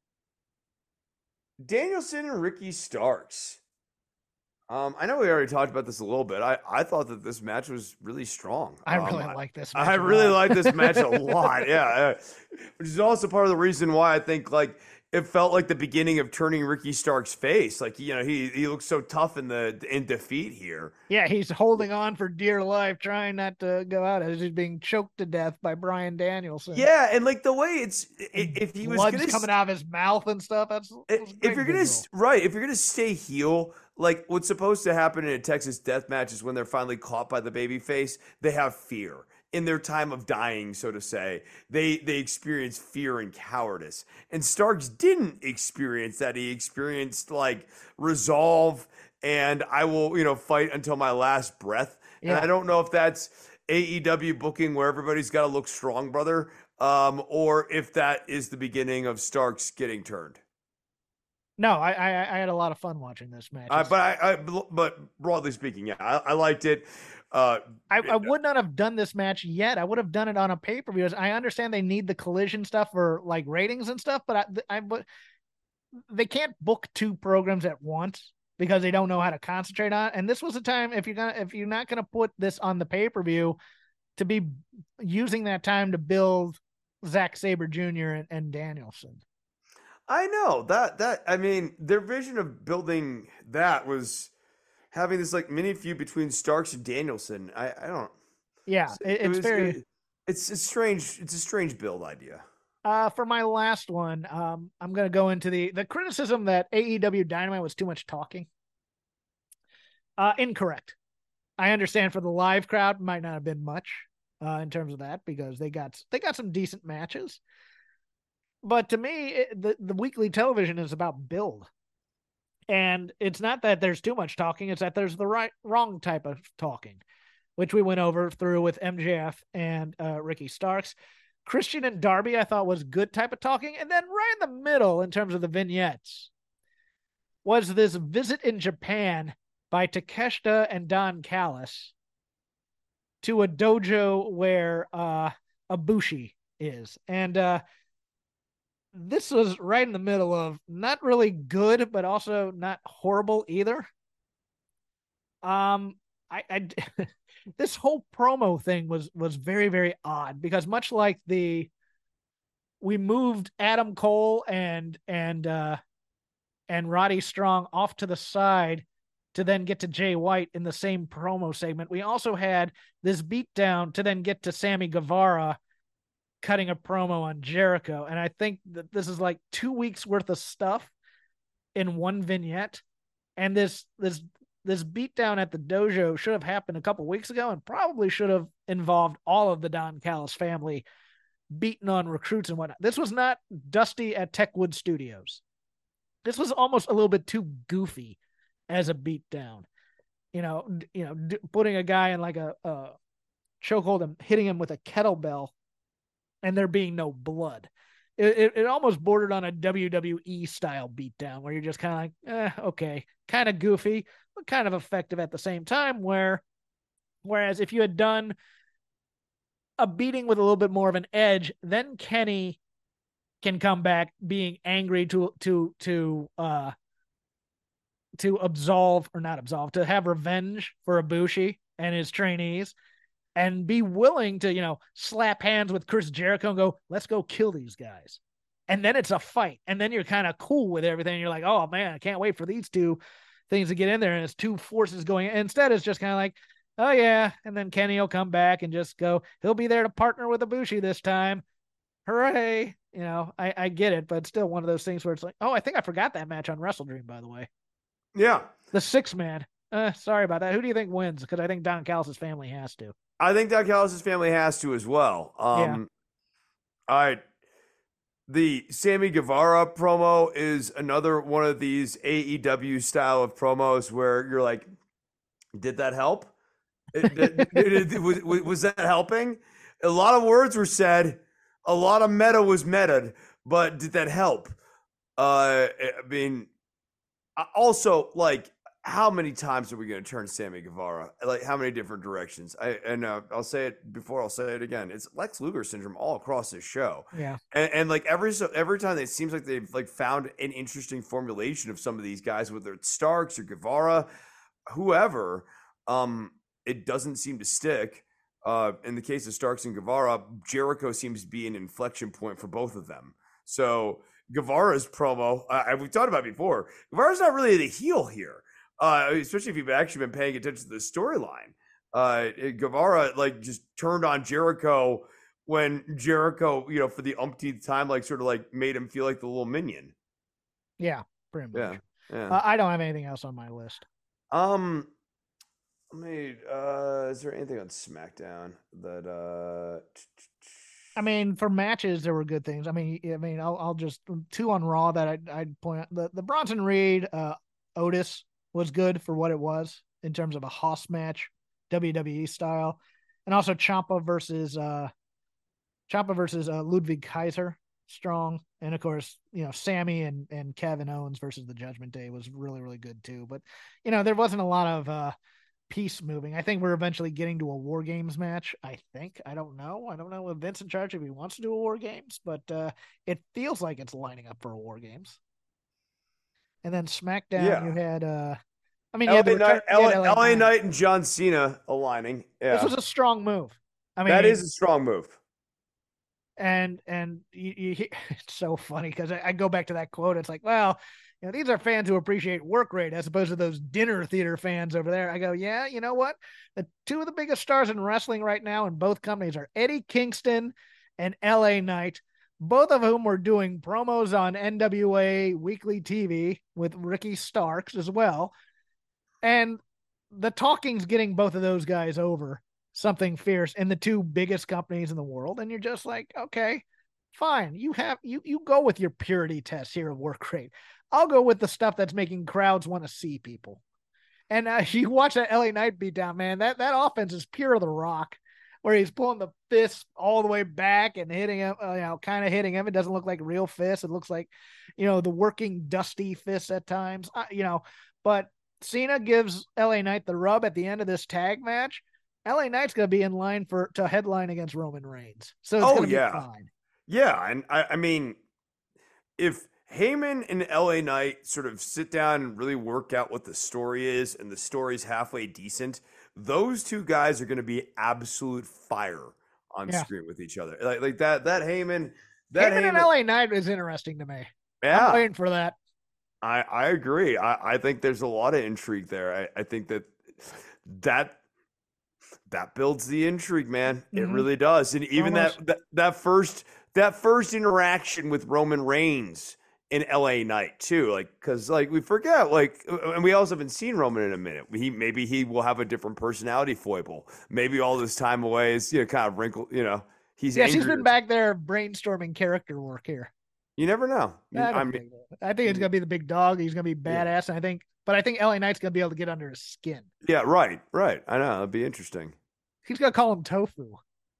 Danielson and Ricky Starks. I know we already talked about this a little bit. I thought that this match was really strong. I really like this match. I really like this match a lot. Yeah. Which is also part of the reason why I think like it felt like the beginning of turning Ricky Starks' face. Like, he looks so tough in defeat here. Yeah, he's holding on for dear life, trying not to go out as he's being choked to death by Bryan Danielson. Yeah, and like the way if he was blood's coming out of his mouth and stuff. If you're gonna stay heel, like what's supposed to happen in a Texas death match is when they're finally caught by the babyface, they have fear. In their time of dying, so to say, they experienced fear and cowardice. And Starks didn't experience that. He experienced like resolve and I will, fight until my last breath. Yeah. And I don't know if that's AEW booking where everybody's got to look strong, brother, or if that is the beginning of Starks getting turned. No, I had a lot of fun watching this match. But broadly speaking, yeah, I liked it. I would not have done this match yet. I would have done it on a pay-per-view. I understand they need the collision stuff for like ratings and stuff, but they can't book two programs at once because they don't know how to concentrate on it. And this was a time if you're not gonna put this on the pay-per-view, to be using that time to build Zack Sabre Jr. and Danielson. I know that I mean, their vision of building that was having this like mini feud between Starks and Danielson. I don't. Yeah, it's strange. It's a strange build idea. For my last one, I'm going to go into the criticism that AEW Dynamite was too much talking. Incorrect. I understand for the live crowd might not have been much in terms of that because they got some decent matches. But to me, the weekly television is about build. And it's not that there's too much talking, it's that there's the wrong type of talking, which we went over through with MJF and Ricky Starks. Christian and Darby, I thought was good type of talking. And then right in the middle, in terms of the vignettes, was this visit in Japan by Takeshita and Don Callis to a dojo where Ibushi is. And this was right in the middle of not really good, but also not horrible either. This whole promo thing was very, very odd because much like we moved Adam Cole and Roddy Strong off to the side to then get to Jay White in the same promo segment. We also had this beatdown to then get to Sammy Guevara cutting a promo on Jericho. And I think that this is like 2 weeks worth of stuff in one vignette. And this beatdown at the dojo should have happened a couple weeks ago and probably should have involved all of the Don Callis family beating on recruits and whatnot. This was not Dusty at Techwood Studios. This was almost a little bit too goofy as a beatdown. Putting a guy in like a chokehold and hitting him with a kettlebell and there being no blood. It almost bordered on a WWE style beatdown where you're just kind of like, okay, kind of goofy, but kind of effective at the same time. Whereas if you had done a beating with a little bit more of an edge, then Kenny can come back being angry to have revenge for Ibushi and his trainees. And be willing to, slap hands with Chris Jericho and go, let's go kill these guys. And then it's a fight. And then you're kind of cool with everything. You're like, oh, man, I can't wait for these two things to get in there. And it's two forces going. And instead, it's just kind of like, oh, yeah. And then Kenny will come back and just go, he'll be there to partner with Ibushi this time. Hooray. I get it. But it's still one of those things where it's like, oh, I think I forgot that match on Wrestle Dream, by the way. Yeah. The 6-man. Sorry about that. Who do you think wins? Because I think Don Callis' family has to. I think Don Callis' family has to as well. All right. The Sammy Guevara promo is another one of these AEW style of promos where you're like, did that help? Was that helping? A lot of words were said. A lot of meta was metaed, but did that help? I mean, also, like, how many times are we going to turn Sammy Guevara? Like, how many different directions? I'll say it before, I'll say it again. It's Lex Luger syndrome all across this show. Yeah. And like every time it seems like they've like found an interesting formulation of some of these guys, whether it's Starks or Guevara, whoever, it doesn't seem to stick. In the case of Starks and Guevara, Jericho seems to be an inflection point for both of them. So Guevara's promo, we've talked about it before, Guevara's not really the heel here. Especially if you've actually been paying attention to the storyline. Guevara like just turned on Jericho when Jericho, for the umpteenth time, like sort of like made him feel like the little minion. Yeah, pretty much. Yeah. I don't have anything else on my list. Is there anything on SmackDown that I mean, for matches, there were good things. I mean, I'll just two on Raw that I'd point out. The Bronson Reed, Otis was good for what it was in terms of a Haas match, WWE style, and also Ciampa versus Ludwig Kaiser strong. And of course, Sammy and Kevin Owens versus the Judgment Day was really, really good too. But, there wasn't a lot of piece moving. I think we're eventually getting to a War Games match. I think. I don't know if Vince in charge if he wants to do a War Games, but it feels like it's lining up for a War Games. And then SmackDown, you had LA Knight and John Cena aligning. Yeah. This was a strong move. That is a strong move. And it's so funny because I go back to that quote. It's like, well, these are fans who appreciate work rate as opposed to those dinner theater fans over there. I go, yeah, you know what? The two of the biggest stars in wrestling right now in both companies are Eddie Kingston and LA Knight, both of whom were doing promos on NWA Weekly TV with Ricky Starks as well. And the talking's getting both of those guys over something fierce in the two biggest companies in the world. And you're just like, okay, fine. You go with your purity test here of work rate. I'll go with the stuff that's making crowds want to see people. And you watch that LA Knight beat down, man, that offense is pure The Rock, where he's pulling the fist all the way back and hitting him, kind of hitting him. It doesn't look like real fists. It looks like, the working dusty fists at times, but Cena gives LA Knight the rub at the end of this tag match. LA Knight's going to be in line to headline against Roman Reigns. So it's going to be fine. Yeah. And I mean, if Heyman and LA Knight sort of sit down and really work out what the story is, and the story's halfway decent, those two guys are going to be absolute fire on screen with each other. Like that Heyman and LA Knight is interesting to me. Yeah. I'm waiting for that. I agree. I think there's a lot of intrigue there. I think that builds the intrigue, man. Mm-hmm. It really does. And even that first interaction with Roman Reigns in LA Knight too, because we forget, and we also haven't seen Roman in a minute. Maybe he will have a different personality foible. Maybe all this time away is kind of wrinkled. He's been back there brainstorming character work here. You never know. I think it's gonna be the big dog. He's gonna be badass, and I think LA Knight's gonna be able to get under his skin. Yeah, right. I know, it'd be interesting. He's gonna call him Tofu.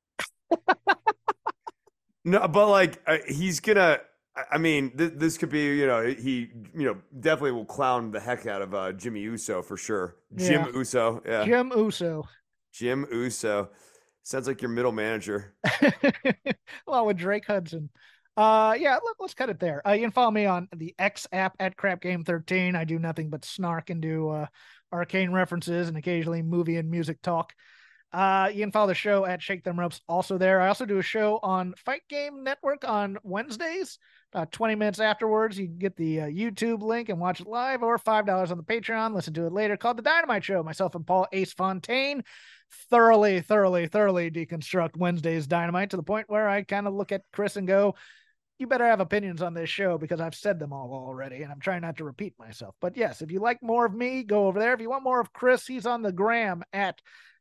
No, but he's gonna. I mean, this could be. He definitely will clown the heck out of Jimmy Uso for sure. Jim Uso. Yeah. Jim Uso. Sounds like your middle manager. Along with Drake Hudson. Let's cut it there. You can follow me on the X app at CrapGame13. I do nothing but snark and do arcane references and occasionally movie and music talk. You can follow the show at Shake Them Ropes, also there. I also do a show on Fight Game Network on Wednesdays, about 20 minutes afterwards. You can get the YouTube link and watch it live, or $5 on the Patreon. Listen to it later, called The Dynamite Show. Myself and Paul Ace Fontaine thoroughly deconstruct Wednesday's Dynamite to the point where I kind of look at Chris and go, you better have opinions on this show because I've said them all already, and I'm trying not to repeat myself. But yes, if you like more of me, go over there. If you want more of Chris, he's on the gram at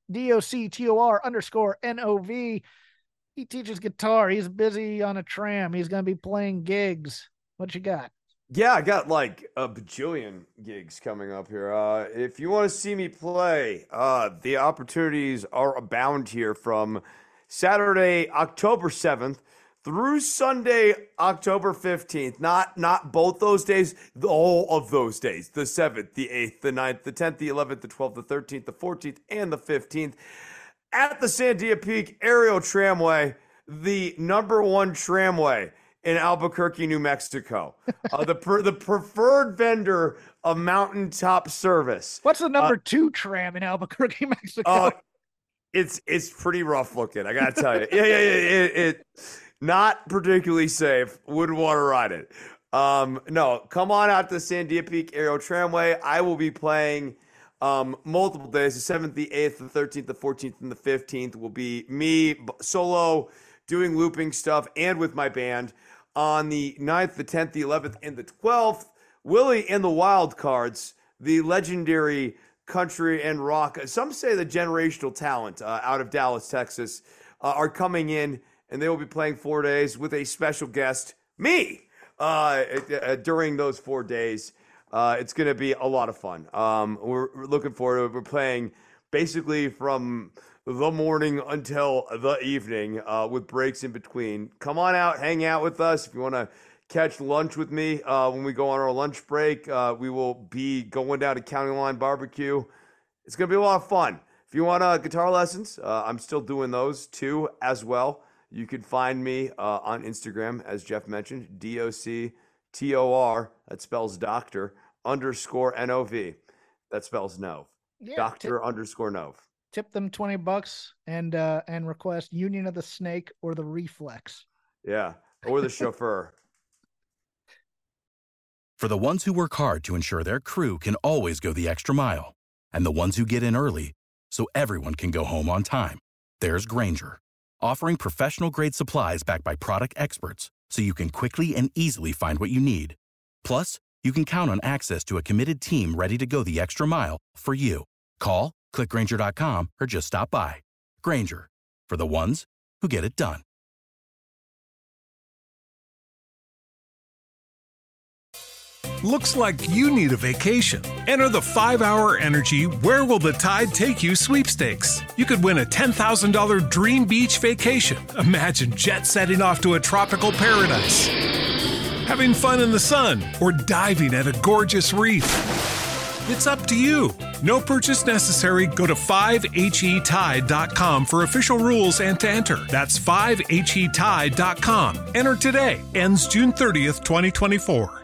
DOCTOR_NOV. He teaches guitar. He's busy on a tram. He's going to be playing gigs. What you got? Yeah, I got a bajillion gigs coming up here. If you want to see me play, the opportunities are abound here from Saturday, October 7th, through Sunday, October 15th. Not both those days, all of those days. The 7th, the 8th, the 9th, the 10th, the 11th, the 12th, the 13th, the 14th, and the 15th. At the Sandia Peak Aerial Tramway, the #1 tramway in Albuquerque, New Mexico. The preferred vendor of mountaintop service. What's the #2 tram in Albuquerque, Mexico? It's pretty rough looking, I gotta tell you. It not particularly safe. Wouldn't want to ride it. No, come on out to the Sandia Peak Aerial Tramway. I will be playing multiple days. The 7th, the 8th, the 13th, the 14th, and the 15th will be me solo doing looping stuff and with my band. On the 9th, the 10th, the 11th, and the 12th, Willie and the Wild Cards, the legendary country and rock, some say the generational talent out of Dallas, Texas, are coming in. And they will be playing 4 days with a special guest, me, during those 4 days. It's going to be a lot of fun. We're looking forward to it. We're playing basically from the morning until the evening with breaks in between. Come on out, hang out with us. If you want to catch lunch with me when we go on our lunch break, we will be going down to County Line Barbecue. It's going to be a lot of fun. If you want guitar lessons, I'm still doing those too as well. You can find me on Instagram, as Jeff mentioned, DOCTOR, that spells doctor, _NOV. That spells Nov. Yeah, Doctor _Nov. Tip them $20 and request Union of the Snake or the Reflex. Yeah, or the chauffeur. For the ones who work hard to ensure their crew can always go the extra mile, and the ones who get in early so everyone can go home on time, there's Grainger, offering professional-grade supplies backed by product experts so you can quickly and easily find what you need. Plus, you can count on access to a committed team ready to go the extra mile for you. Call, click Grainger.com, or just stop by. Grainger, for the ones who get it done. Looks like you need a vacation. Enter the 5-Hour Energy Where Will the Tide Take You sweepstakes. You could win a $10,000 dream beach vacation. Imagine jet setting off to a tropical paradise, having fun in the sun, or diving at a gorgeous reef. It's up to you. No purchase necessary. Go to 5HETide.com for official rules and to enter. That's 5HETide.com. Enter today. Ends June 30th, 2024.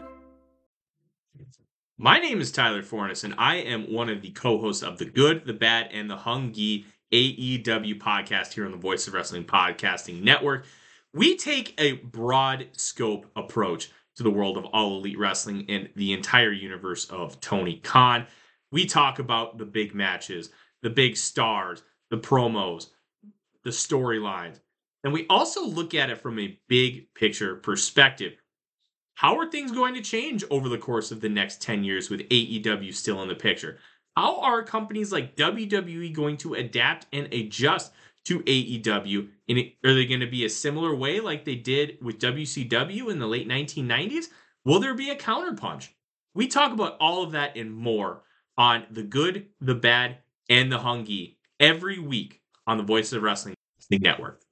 My name is Tyler Fornes, and I am one of the co-hosts of the Good, the Bad, and the Hungee AEW podcast here on the Voice of Wrestling Podcasting Network. We take a broad scope approach to the world of All Elite Wrestling and the entire universe of Tony Khan. We talk about the big matches, the big stars, the promos, the storylines, and we also look at it from a big picture perspective. How are things going to change over the course of the next 10 years with AEW still in the picture? How are companies like WWE going to adapt and adjust to AEW? Are they going to be a similar way like they did with WCW in the late 1990s? Will there be a counterpunch? We talk about all of that and more on The Good, the Bad, and the Hungee every week on the Voice of Wrestling Network.